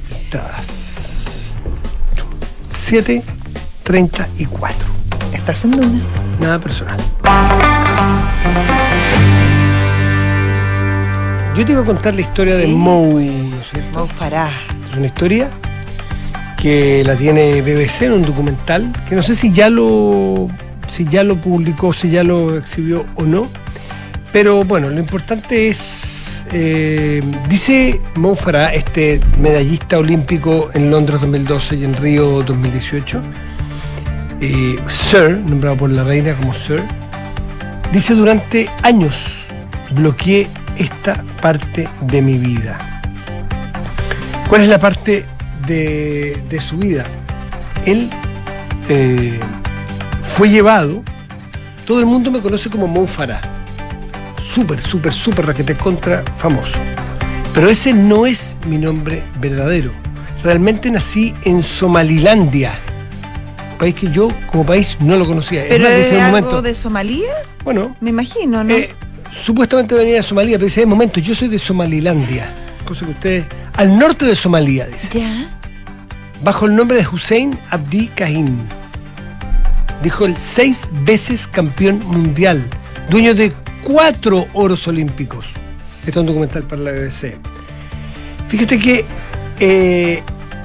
siete treinta y cuatro. Estás en Duna. Nada personal. Yo te iba a contar la historia sí. de Mou, ¿no es cierto? Mou Farah. Es una historia que la tiene B B C en un documental, que no sé si ya lo, si ya lo publicó, si ya lo exhibió o no, pero bueno, lo importante es, eh, dice Mo Farah, este medallista olímpico en Londres dos mil doce y en Río dos mil dieciocho, eh, Sir, nombrado por la reina como Sir, dice: durante años bloqueé esta parte de mi vida. ¿Cuál es la parte de, de su vida? Él eh, fue llevado, todo el mundo me conoce como Mo Farah, súper, súper, súper raquete contra famoso, pero ese no es mi nombre verdadero. Realmente nací en Somalilandia, país que yo como país no lo conocía. ¿Pero es, más, es en algo momento, de Somalia? bueno, Me imagino, ¿no? eh, supuestamente venía de Somalia, pero dice: de momento yo soy de Somalilandia, cosa que ustedes, al norte de Somalia, dice, Ya. bajo el nombre de Hussein Abdi Kahin. Dijo el seis veces campeón mundial, dueño de cuatro oros olímpicos. Esto es un documental para la B B C. Fíjate que eh,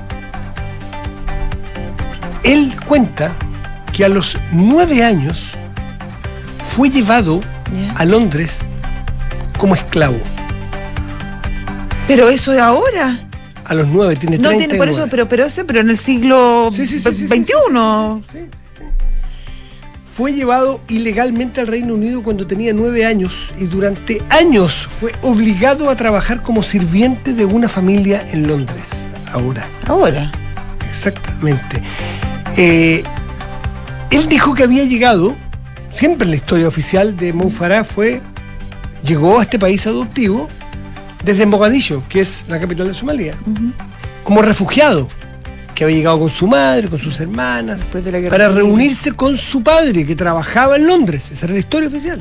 él cuenta que a los nueve años fue llevado Ya. a Londres como esclavo. Pero eso es ahora. A los nueve, tiene No treinta y tiene, por eso, nueve. pero, pero ese, pero en el siglo Sí, sí, sí, sí, sí, veintiuno. sí, sí, sí. Fue llevado ilegalmente al Reino Unido cuando tenía nueve años y durante años fue obligado a trabajar como sirviente de una familia en Londres. Ahora, Ahora. exactamente. Eh, él dijo que había llegado, siempre en la historia oficial de Mo Farah fue, llegó a este país adoptivo desde Mogadiscio, que es la capital de Somalia, Ujú. como refugiado, que había llegado con su madre, con sus hermanas, Después de la guerra para civil. reunirse con su padre, que trabajaba en Londres. Esa era la historia oficial.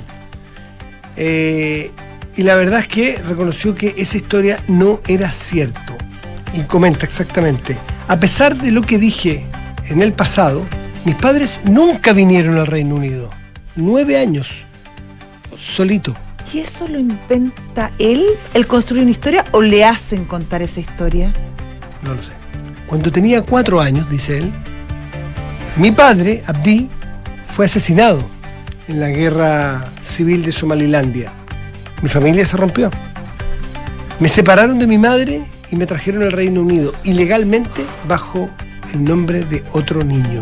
Eh, y la verdad es que reconoció que esa historia no era cierto. Y comenta exactamente: a pesar de lo que dije en el pasado, mis padres nunca vinieron al Reino Unido. Nueve años, solito. ¿Y eso lo inventa él? ¿Él construye una historia o le hacen contar esa historia? No lo sé. Cuando tenía cuatro años, dice él, mi padre, Abdi, fue asesinado en la guerra civil de Somalilandia. Mi familia se rompió. Me separaron de mi madre y me trajeron al Reino Unido, ilegalmente bajo el nombre de otro niño.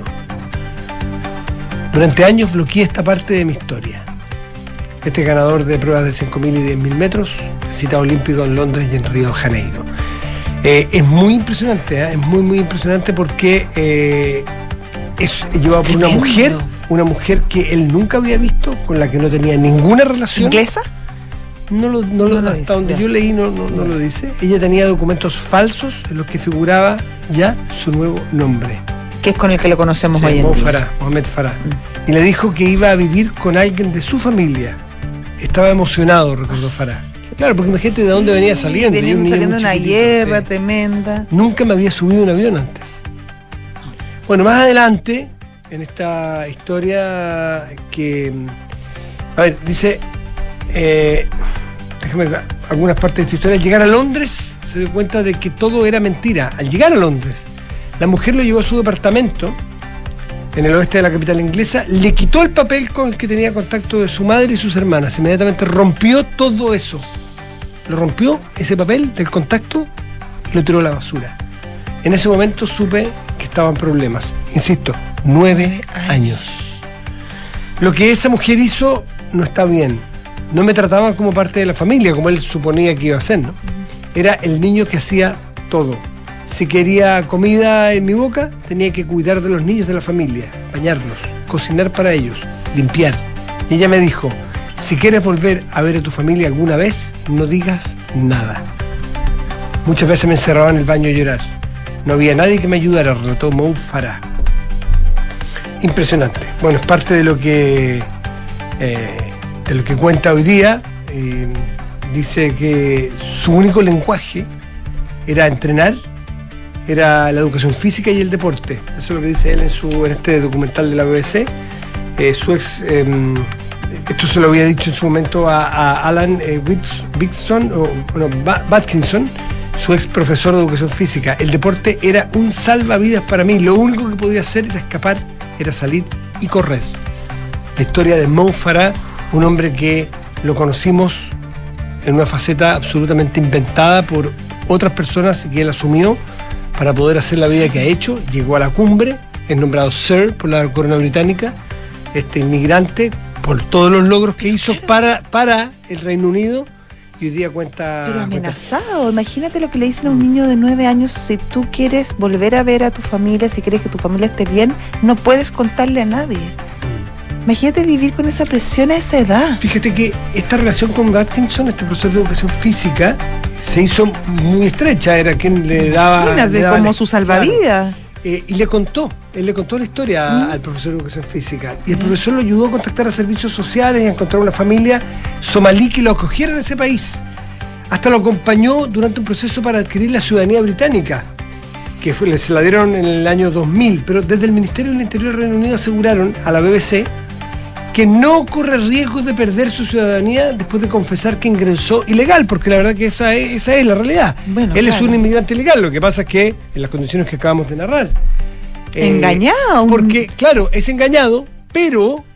Durante años bloqueé esta parte de mi historia. Este ganador de pruebas de cinco mil y diez mil metros, cita olímpico en Londres y en Río de Janeiro. Eh, es muy impresionante, ¿eh? es muy, muy impresionante porque eh, es llevado por una Tremendo. mujer, una mujer que él nunca había visto, con la que no tenía ninguna relación. ¿Inglesa? No lo, no lo- No lo hasta dice, donde ya. yo leí no, no, no lo dice. Ella tenía documentos falsos en los que figuraba ya su nuevo nombre. Que es con el que lo conocemos Sí, hoy en Mo día. Farah, Mohamed Farah. Y le dijo que iba a vivir con alguien de su familia. Estaba emocionado, recordó Farah. Claro, porque imagínate de dónde venía saliendo. y Venía un niño saliendo muy una chiquitito, guerra sí. tremenda. Nunca me había subido un avión antes. Bueno, más adelante, en esta historia que... A ver, dice... eh, déjame ver algunas partes de esta historia. Al llegar a Londres, se dio cuenta de que todo era mentira. Al llegar a Londres, la mujer lo llevó a su departamento en el oeste de la capital inglesa, le quitó el papel con el que tenía contacto de su madre y sus hermanas. Inmediatamente rompió todo eso. Lo rompió, ese papel del contacto, y lo tiró a la basura. En ese momento supe que estaba en problemas. Insisto, nueve años. Lo que esa mujer hizo no está bien. No me trataban como parte de la familia, como él suponía que iba a ser, ¿no? Era el niño que hacía todo. Si quería comida en mi boca, tenía que cuidar de los niños de la familia, bañarlos, cocinar para ellos, limpiar. Y ella me dijo: si quieres volver a ver a tu familia alguna vez, no digas nada. Muchas veces me encerraba en el baño a llorar. No había nadie que me ayudara, relató Mo Farah. Impresionante. Bueno, es parte de lo que eh, de lo que cuenta hoy día. Eh, dice que su único lenguaje era entrenar, era la educación física y el deporte. Eso es lo que dice él en, su, en este documental de la B B C. Eh, su ex, eh, esto se lo había dicho en su momento a, a Alan eh, Witz- Wixton, o bueno, Ba- Batkinson, su ex profesor de educación física. El deporte era un salvavidas para mí. Lo único que podía hacer era escapar, era salir y correr. La historia de Mo Farah, un hombre que lo conocimos en una faceta absolutamente inventada por otras personas y que él asumió para poder hacer la vida que ha hecho. Llegó a la cumbre, es nombrado Sir por la corona británica, este inmigrante, por todos los logros que hizo para, para el Reino Unido, y hoy día cuenta... Pero amenazado, imagínate lo que le dicen a un niño de nueve años: si tú quieres volver a ver a tu familia, si quieres que tu familia esté bien, no puedes contarle a nadie. Imagínate vivir con esa presión a esa edad. Fíjate que esta relación con Atkinson, este profesor de educación física, se hizo muy estrecha, era quien le daba... Imagínate, le daba como la- su salvavidas. Claro. Eh, y le contó, él le contó la historia Mm. al profesor de educación física. Y el profesor lo ayudó a contactar a servicios sociales y a encontrar una familia somalí que lo acogiera en ese país. Hasta lo acompañó durante un proceso para adquirir la ciudadanía británica, que fue, se la dieron en el año dos mil. Pero desde el Ministerio del Interior del Reino Unido aseguraron a la B B C que no corre riesgo de perder su ciudadanía después de confesar que ingresó ilegal, porque la verdad que esa es, esa es la realidad. Bueno, Él claro. es un inmigrante ilegal, lo que pasa es que en las condiciones que acabamos de narrar. eh, Engañado. un- Porque, claro, es engañado, pero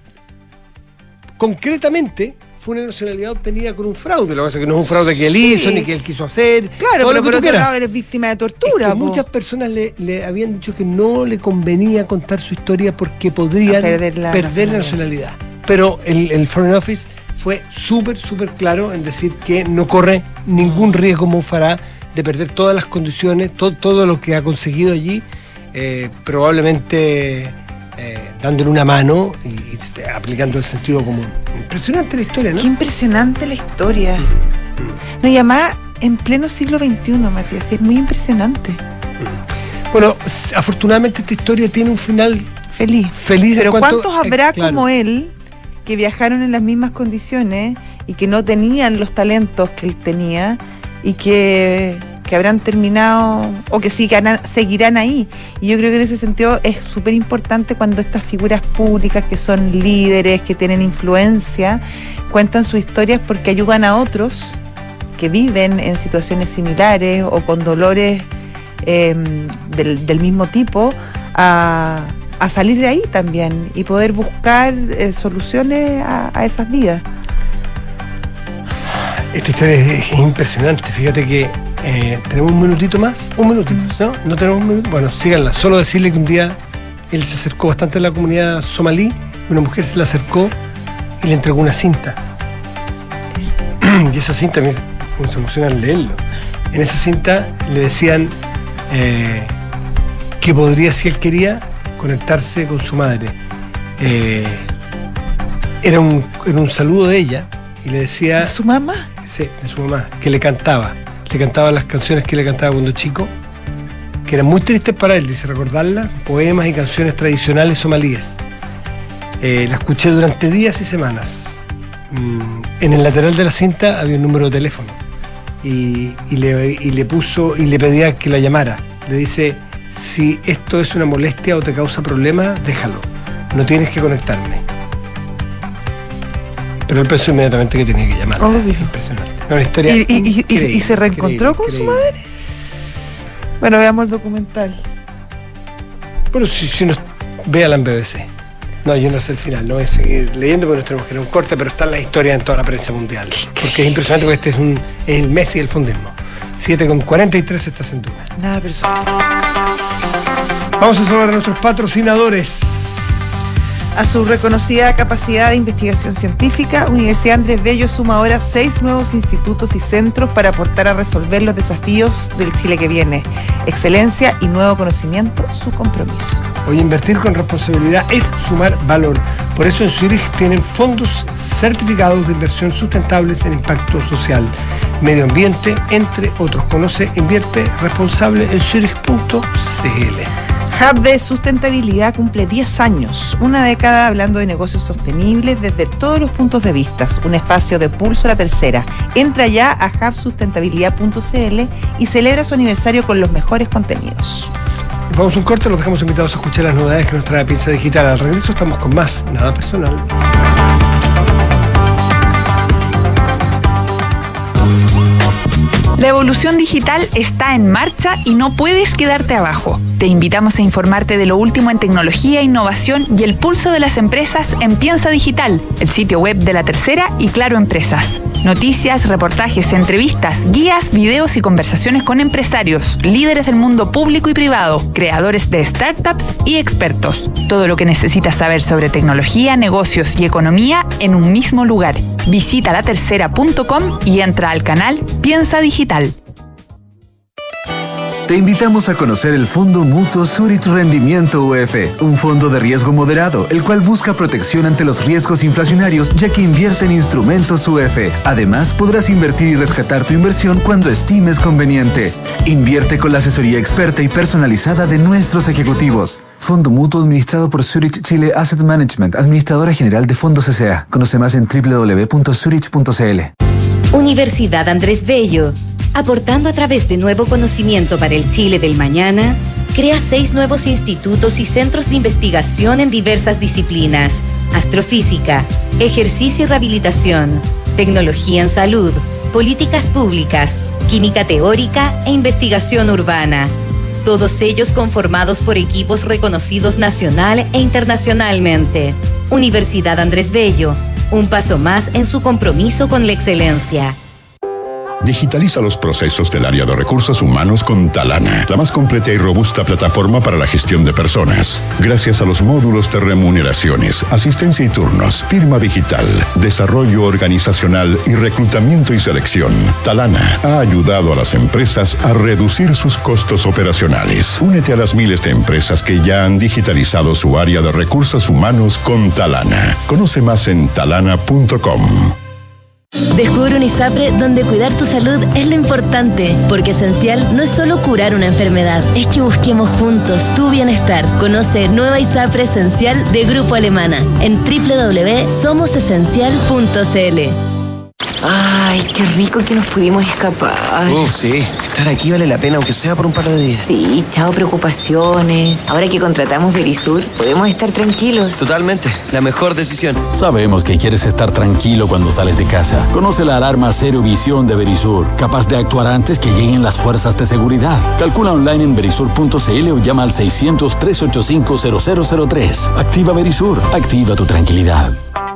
concretamente fue una nacionalidad obtenida con un fraude. Lo que pasa es que no es un fraude que él hizo, Sí. ni que él quiso hacer. Claro, todo pero lo que por tú otro quieras. lado eres víctima de Es tortura. que po. muchas personas le, le habían dicho que no le convenía contar su historia porque podrían A perder la perder la nacionalidad. nacionalidad. Pero el, el Foreign Office fue súper, súper claro en decir que no corre ningún riesgo Mo Farah de perder todas las condiciones, to- todo lo que ha conseguido allí, eh, probablemente eh, dándole una mano y, y este, aplicando el sentido común. Impresionante la historia, ¿no? Qué impresionante la historia. No, y además en pleno siglo veintiuno, Matías, y es muy impresionante. Bueno, s- afortunadamente esta historia tiene un final Feliz. feliz. en Pero cuanto- ¿cuántos habrá eh, claro. como él que viajaron en las mismas condiciones y que no tenían los talentos que él tenía y que, que habrán terminado o que sigan, seguirán ahí? Y yo creo que en ese sentido es súper importante cuando estas figuras públicas que son líderes, que tienen influencia, cuentan sus historias porque ayudan a otros que viven en situaciones similares o con dolores eh, del, del mismo tipo a, a salir de ahí también y poder buscar eh, soluciones a, a esas vidas. Esta historia es, es impresionante. Fíjate que eh, tenemos un minutito más. Un minutito, ¿no? No tenemos un minuto. Bueno, síganla. Solo decirle que un día él se acercó bastante a la comunidad somalí. Una mujer se le acercó y le entregó una cinta. Y esa cinta, me se emociona al leerlo. En esa cinta le decían eh, que podría, si él quería, conectarse con su madre. Eh, era, un, era un saludo de ella y le decía... ¿Su mamá? Sí, de su mamá, que le cantaba. Le cantaba las canciones que le cantaba cuando chico, que eran muy tristes para él, dice recordarlas, poemas y canciones tradicionales somalíes. Eh, la escuché durante días y semanas. Mm, en el lateral de la cinta había un número de teléfono y, y, le, y le puso y le pedía que la llamara. Le dice: si esto es una molestia o te causa problemas, déjalo. No tienes que conectarme. Pero él pensó inmediatamente que tenía que llamar. Obvio. Impresionante. No, una historia ¿Y, y- y- y- increíble, y se reencontró increíble, con su increíble. madre? Bueno, veamos el documental. Bueno, si, si nos véala en B B C. No, yo no sé el final, no voy a seguir leyendo porque nos tenemos que ir a un corte, pero están las historias en toda la prensa mundial. Porque es impresionante, porque este es, un, es el Messi del fundismo. siete con cuarenta y tres estás en Duna. Nada personal. Vamos a saludar a nuestros patrocinadores. A su reconocida capacidad de investigación científica, Universidad Andrés Bello suma ahora seis nuevos institutos y centros para aportar a resolver los desafíos del Chile que viene. Excelencia y nuevo conocimiento, su compromiso. Hoy invertir con responsabilidad es sumar valor. Por eso en Zurich tienen fondos certificados de inversión sustentables en impacto social, medio ambiente, entre otros. Conoce Invierte Responsable en zurich punto c l. Hub de Sustentabilidad cumple diez años, una década hablando de negocios sostenibles desde todos los puntos de vista. Un espacio de Pulso a la Tercera. Entra ya a hub sustentabilidad punto c l y celebra su aniversario con los mejores contenidos. Vamos a un corte, los dejamos invitados a escuchar las novedades que nos trae Piensa Digital. Al regreso estamos con más Nada Personal. La evolución digital está en marcha y no puedes quedarte abajo. Te invitamos a informarte de lo último en tecnología, innovación y el pulso de las empresas en Piensa Digital, el sitio web de La Tercera y Claro Empresas. Noticias, reportajes, entrevistas, guías, videos y conversaciones con empresarios, líderes del mundo público y privado, creadores de startups y expertos. Todo lo que necesitas saber sobre tecnología, negocios y economía en un mismo lugar. Visita la tercera punto com y entra al canal Piensa Digital. Te invitamos a conocer el Fondo Mutuo Zurich Rendimiento U F, un fondo de riesgo moderado, el cual busca protección ante los riesgos inflacionarios, ya que invierte en instrumentos U F. Además, podrás invertir y rescatar tu inversión cuando estimes conveniente. Invierte con la asesoría experta y personalizada de nuestros ejecutivos. Fondo Mutuo administrado por Zurich Chile Asset Management, administradora general de fondos S A. Conoce más en doble u doble u doble u punto zurich punto c l. Universidad Andrés Bello. Aportando a través de nuevo conocimiento para el Chile del mañana, crea seis nuevos institutos y centros de investigación en diversas disciplinas: astrofísica, ejercicio y rehabilitación, tecnología en salud, políticas públicas, química teórica e investigación urbana. Todos ellos conformados por equipos reconocidos nacional e internacionalmente. Universidad Andrés Bello, un paso más en su compromiso con la excelencia. Digitaliza los procesos del área de recursos humanos con Talana, la más completa y robusta plataforma para la gestión de personas. Gracias a los módulos de remuneraciones, asistencia y turnos, firma digital, desarrollo organizacional y reclutamiento y selección, Talana ha ayudado a las empresas a reducir sus costos operacionales. Únete a las miles de empresas que ya han digitalizado su área de recursos humanos con Talana. Conoce más en talana punto com. Descubre un ISAPRE donde cuidar tu salud es lo importante, porque esencial no es solo curar una enfermedad, es que busquemos juntos tu bienestar. Conoce Nueva ISAPRE Esencial de Grupo Alemana en doble u doble u doble u punto somos esencial punto c l. Ay, qué rico que nos pudimos escapar. Oh, sí. Estar aquí vale la pena, aunque sea por un par de días. Sí, chao preocupaciones. Ahora que contratamos Verisur, podemos estar tranquilos. Totalmente. La mejor decisión. Sabemos que quieres estar tranquilo cuando sales de casa. Conoce la alarma Cero Visión de Verisur, capaz de actuar antes que lleguen las fuerzas de seguridad. Calcula online en verisur punto c l o llama al seiscientos, trescientos ochenta y cinco, cero cero cero tres. Activa Verisur. Activa tu tranquilidad.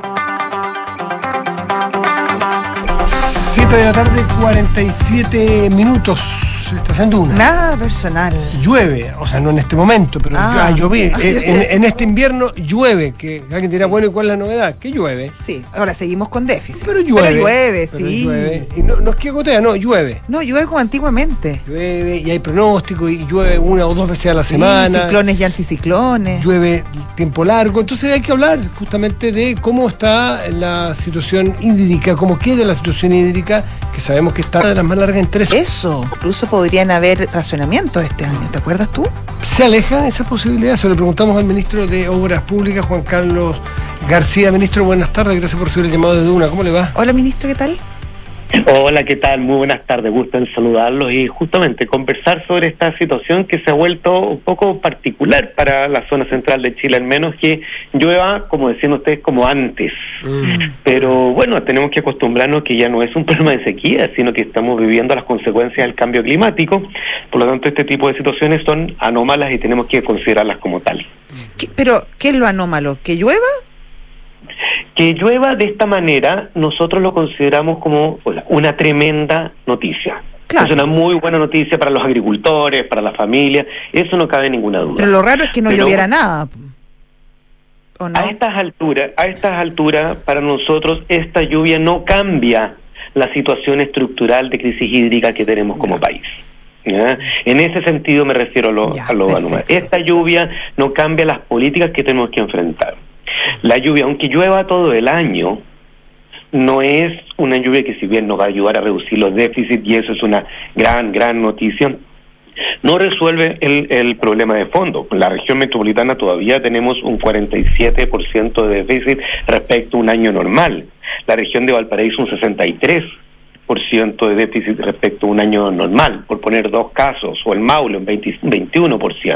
siete de la tarde, cuarenta y siete minutos. Estación Duna. Nada personal. Llueve, o sea, no en este momento, pero Ah. ah, lloví. En, en- en este invierno llueve, que alguien dirá, bueno, ¿y cuál es la novedad? Que llueve. Sí, ahora seguimos con déficit. Pero llueve. Pero llueve, Pero sí. llueve. Y no, no es que gotea, no, llueve. No, llueve como antiguamente. Llueve y hay pronóstico y llueve una o dos veces a la Sí, semana. ciclones y anticiclones. Llueve tiempo largo. Entonces hay que hablar justamente de cómo está la situación hídrica, cómo queda la situación hídrica, que sabemos que está de las más largas en tres. Eso, incluso podrían haber racionamientos este año, ¿te acuerdas tú? ¿Se alejan esas posibilidades? Se lo preguntamos al ministro de Obras Públicas, Juan Carlos García. Ministro, buenas tardes, gracias por recibir el llamado de Duna. ¿Cómo le va? Hola, ministro, ¿qué tal? Hola, ¿qué tal? Muy buenas tardes, gusto en saludarlos y justamente conversar sobre esta situación que se ha vuelto un poco particular para la zona central de Chile, al menos que llueva, como decían ustedes, como antes. Mm. Pero bueno, tenemos que acostumbrarnos que ya no es un problema de sequía, sino que estamos viviendo las consecuencias del cambio climático. Por lo tanto, este tipo de situaciones son anómalas y tenemos que considerarlas como tales. ¿Qué, pero, ¿qué es lo anómalo? ¿Que llueva? Que llueva de esta manera, nosotros lo consideramos como una tremenda noticia. Claro. Es una muy buena noticia para los agricultores, para la familia, eso no cabe ninguna duda. Pero lo raro es que no Pero, lloviera nada. ¿O no? A estas alturas, a estas alturas, para nosotros esta lluvia no cambia la situación estructural de crisis hídrica que tenemos como país. ¿Ya? En ese sentido me refiero a lo, ya, a lo anómalo. Esta lluvia no cambia las políticas que tenemos que enfrentar. La lluvia, aunque llueva todo el año, no es una lluvia que, si bien nos va a ayudar a reducir los déficits, y eso es una gran, gran noticia, no resuelve el, el problema de fondo. En la región metropolitana todavía tenemos un cuarenta y siete por ciento de déficit respecto a un año normal. La región de Valparaíso un sesenta y tres por ciento de déficit respecto a un año normal, por poner dos casos, o el Maule un veinte, veintiuno por ciento.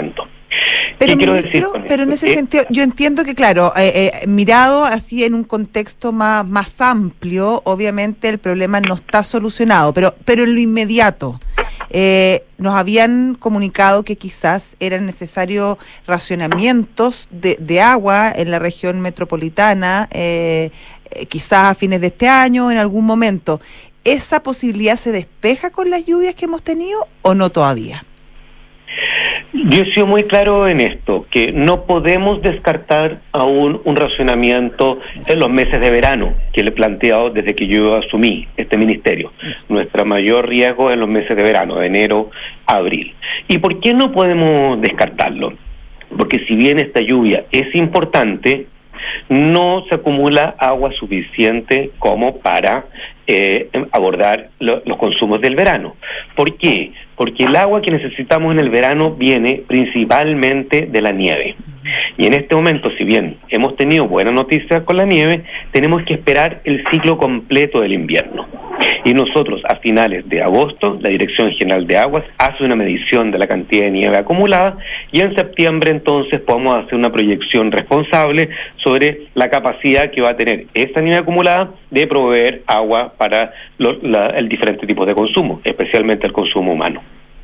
Pero, ministro, pero en ese ¿Eh? sentido, yo entiendo que, claro, eh, eh, mirado así en un contexto más, más amplio, obviamente el problema no está solucionado, pero, pero en lo inmediato, eh, nos habían comunicado que quizás eran necesarios racionamientos de, de agua en la región metropolitana, eh, eh, quizás a fines de este año, en algún momento. ¿Esa posibilidad se despeja con las lluvias que hemos tenido o no todavía? Yo he sido muy claro en esto, que no podemos descartar aún un racionamiento en los meses de verano, que le he planteado desde que yo asumí este ministerio. Nuestro mayor riesgo en los meses de verano, de enero a abril. ¿Y por qué no podemos descartarlo? Porque si bien esta lluvia es importante, no se acumula agua suficiente como para eh, abordar lo, los consumos del verano. ¿Por qué? Porque el agua que necesitamos en el verano viene principalmente de la nieve. Y en este momento, si bien hemos tenido buenas noticias con la nieve, tenemos que esperar el ciclo completo del invierno. Y nosotros, a finales de agosto, la Dirección General de Aguas hace una medición de la cantidad de nieve acumulada y en septiembre entonces podemos hacer una proyección responsable sobre la capacidad que va a tener esta nieve acumulada de proveer agua para lo, la, el diferente tipo de consumo, especialmente el consumo humano.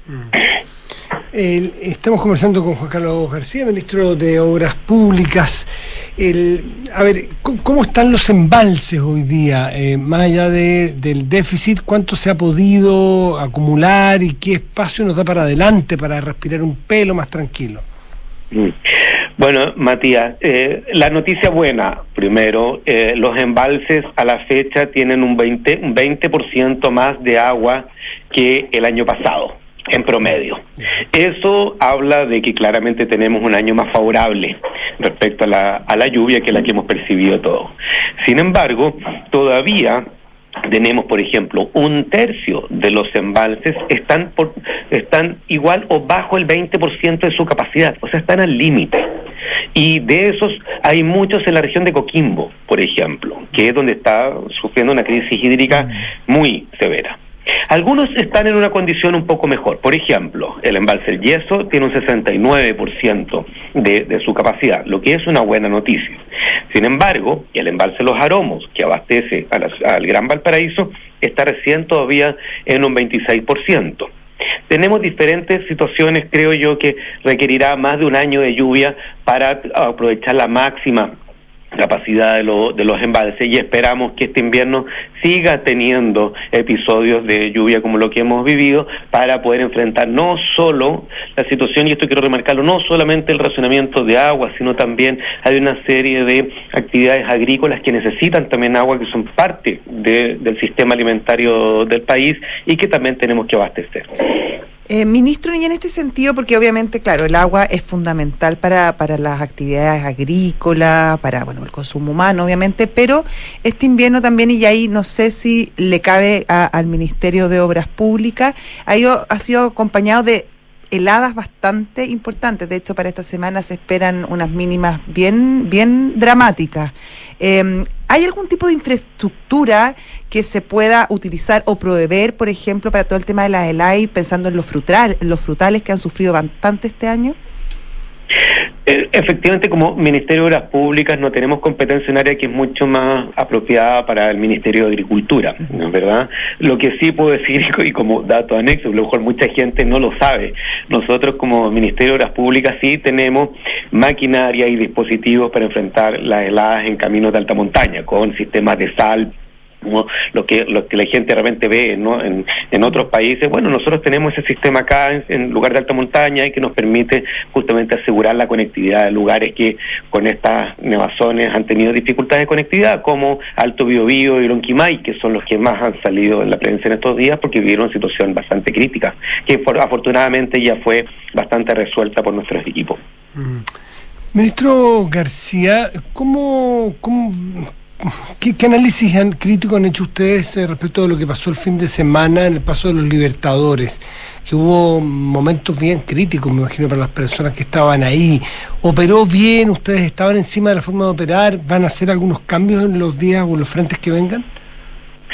El, estamos conversando con Juan Carlos García, ministro de Obras Públicas. El, a ver, ¿cómo están los embalses hoy día? Eh, más allá de, del déficit, ¿cuánto se ha podido acumular y qué espacio nos da para adelante para respirar un pelo más tranquilo? Bueno, Matías, eh, la noticia buena, primero, eh, los embalses a la fecha tienen un veinte, un veinte por ciento más de agua que el año pasado, en promedio. Eso habla de que claramente tenemos un año más favorable respecto a la, a la lluvia que la que hemos percibido todos. Sin embargo, todavía tenemos, por ejemplo, un tercio de los embalses están por, están igual o bajo el veinte por ciento de su capacidad, o sea, están al límite. Y de esos hay muchos en la región de Coquimbo, por ejemplo, que es donde está sufriendo una crisis hídrica muy severa. Algunos están en una condición un poco mejor. Por ejemplo, el embalse El Yeso tiene un sesenta y nueve por ciento de, de su capacidad, lo que es una buena noticia. Sin embargo, el embalse Los Aromos, que abastece a la, al Gran Valparaíso, está recién todavía en un veintiséis por ciento. Tenemos diferentes situaciones, creo yo, que requerirá más de un año de lluvia para aprovechar la máxima capacidad de, lo, de los embalses, y esperamos que este invierno siga teniendo episodios de lluvia como lo que hemos vivido para poder enfrentar no solo la situación, y esto quiero remarcarlo, no solamente el racionamiento de agua, sino también hay una serie de actividades agrícolas que necesitan también agua, que son parte de, del sistema alimentario del país y que también tenemos que abastecer. Eh, ministro, y en este sentido, porque obviamente, claro, el agua es fundamental para, para las actividades agrícolas, para, bueno, el consumo humano, obviamente, pero este invierno también, y ahí no sé si le cabe a, al Ministerio de Obras Públicas, ha, ido, ha sido acompañado de heladas bastante importantes. De hecho, para esta semana se esperan unas mínimas bien, bien dramáticas. Eh, ¿Hay algún tipo de infraestructura que se pueda utilizar o proveer, por ejemplo, para todo el tema de las heladas, pensando en los, frutal, en los frutales que han sufrido bastante este año? Efectivamente, como Ministerio de Obras Públicas no tenemos competencia en área que es mucho más apropiada para el Ministerio de Agricultura, ¿no es verdad? Lo que sí puedo decir, y como dato anexo, a lo mejor mucha gente no lo sabe, nosotros como Ministerio de Obras Públicas sí tenemos maquinaria y dispositivos para enfrentar las heladas en caminos de alta montaña, con sistemas de sal, ¿no? Lo que lo que la gente realmente ve, ¿no? en, en otros países. Bueno, nosotros tenemos ese sistema acá en, en lugar de alta montaña y que nos permite justamente asegurar la conectividad de lugares que con estas nevazones han tenido dificultades de conectividad, como Alto Biobío y Lonquimay, que son los que más han salido en la prensa en estos días porque vivieron una situación bastante crítica, que por, afortunadamente ya fue bastante resuelta por nuestros equipos. Mm. Ministro García, ¿cómo... cómo... ¿Qué, ¿Qué análisis han, crítico han hecho ustedes eh, respecto de lo que pasó el fin de semana en el paso de los Libertadores? Que hubo momentos bien críticos, me imagino, para las personas que estaban ahí. ¿Operó bien? ¿Ustedes estaban encima de la forma de operar? ¿Van a hacer algunos cambios en los días o en los frentes que vengan?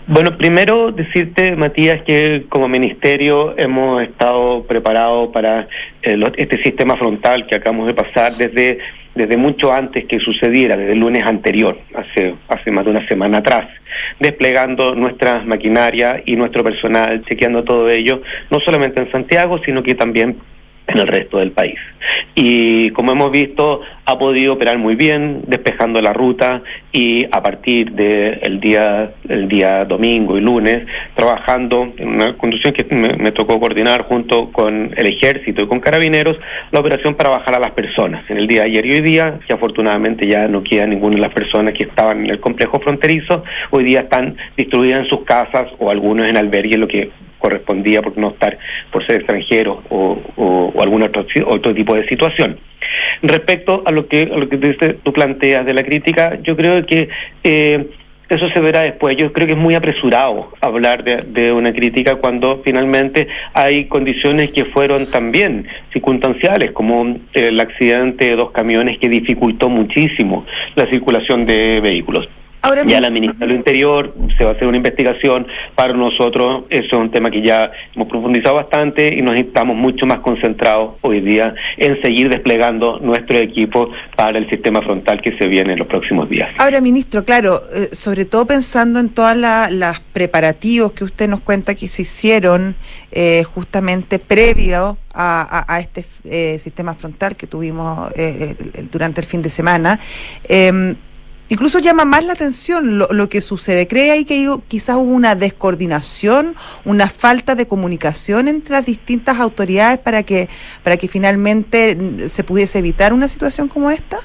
Bueno, primero decirte, Matías, que como ministerio hemos estado preparados para eh, este sistema frontal que acabamos de pasar desde desde mucho antes que sucediera, desde el lunes anterior, hace hace más de una semana atrás, desplegando nuestras maquinarias y nuestro personal, chequeando todo ello, no solamente en Santiago, sino que también en el resto del país. Y como hemos visto, ha podido operar muy bien, despejando la ruta, y a partir del día el día domingo y lunes, trabajando en una conducción que me, me tocó coordinar junto con el Ejército y con Carabineros, la operación para bajar a las personas. En el día de ayer y hoy día, que afortunadamente ya no queda ninguna de las personas que estaban en el complejo fronterizo, hoy día están distribuidas en sus casas o algunos en albergues, lo que correspondía por no estar, por ser extranjero o, o, o algún otro, otro tipo de situación. Respecto a lo que, a lo que tú planteas de la crítica, yo creo que eh, eso se verá después. Yo creo que es muy apresurado hablar de, de una crítica cuando finalmente hay condiciones que fueron también circunstanciales, como el accidente de dos camiones que dificultó muchísimo la circulación de vehículos. Ahora ya la ministra del Interior se va a hacer una investigación. Para nosotros eso es un tema que ya hemos profundizado bastante y nos estamos mucho más concentrados hoy día en seguir desplegando nuestro equipo para el sistema frontal que se viene en los próximos días. Ahora, ministro, claro, eh, sobre todo pensando en todas las la preparativos que usted nos cuenta que se hicieron eh, justamente previo a, a, a este eh, sistema frontal que tuvimos eh, durante el fin de semana, eh, incluso llama más la atención lo, lo que sucede. ¿Cree ahí que quizás hubo una descoordinación, una falta de comunicación entre las distintas autoridades para que para que finalmente se pudiese evitar una situación como esta?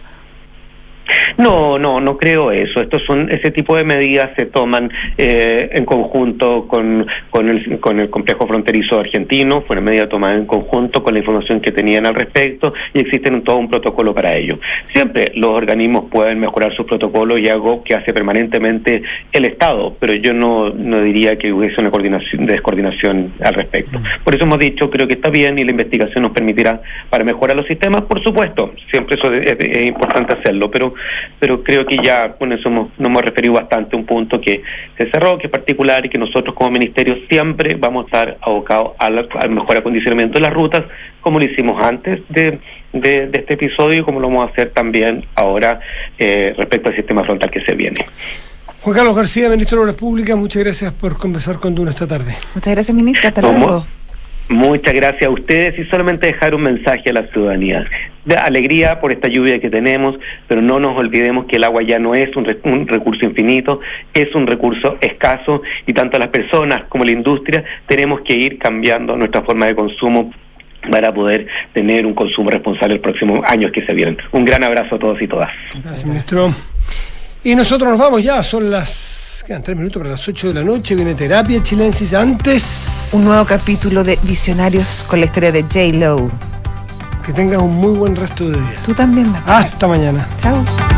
No, no, no creo eso. Estos son ese tipo de medidas se toman eh, en conjunto con con el con el complejo fronterizo argentino. Fue una medida tomada en conjunto con la información que tenían al respecto y existen todo un protocolo para ello. Siempre los organismos pueden mejorar sus protocolos y algo que hace permanentemente el Estado, pero yo no no diría que hubiese una coordinación descoordinación al respecto. Por eso hemos dicho, creo que está bien y la investigación nos permitirá para mejorar los sistemas, por supuesto. Siempre eso es, es, es importante hacerlo, pero pero creo que ya con eso hemos, nos hemos referido bastante a un punto que se cerró, que es particular y que nosotros como ministerio siempre vamos a estar abocados al, al mejor acondicionamiento de las rutas, como lo hicimos antes de, de, de este episodio y como lo vamos a hacer también ahora eh, respecto al sistema frontal que se viene. Juan Carlos García, ministro de Obras Públicas, muchas gracias por conversar con Duna esta tarde. Muchas gracias, ministra. Hasta luego. Muchas gracias a ustedes y solamente dejar un mensaje a la ciudadanía. De alegría por esta lluvia que tenemos, pero no nos olvidemos que el agua ya no es un, re- un recurso infinito, es un recurso escaso y tanto las personas como la industria tenemos que ir cambiando nuestra forma de consumo para poder tener un consumo responsable el próximo años que se vienen. Un gran abrazo a todos y todas. Gracias, ministro. Y nosotros nos vamos ya, son las... Quedan tres minutos para las ocho de la noche. Viene Terapia Chilensis. Antes, un nuevo capítulo de Visionarios con la historia de J Lo. Que tengas un muy buen resto de día. Tú también, Matías. Hasta mañana. Chao.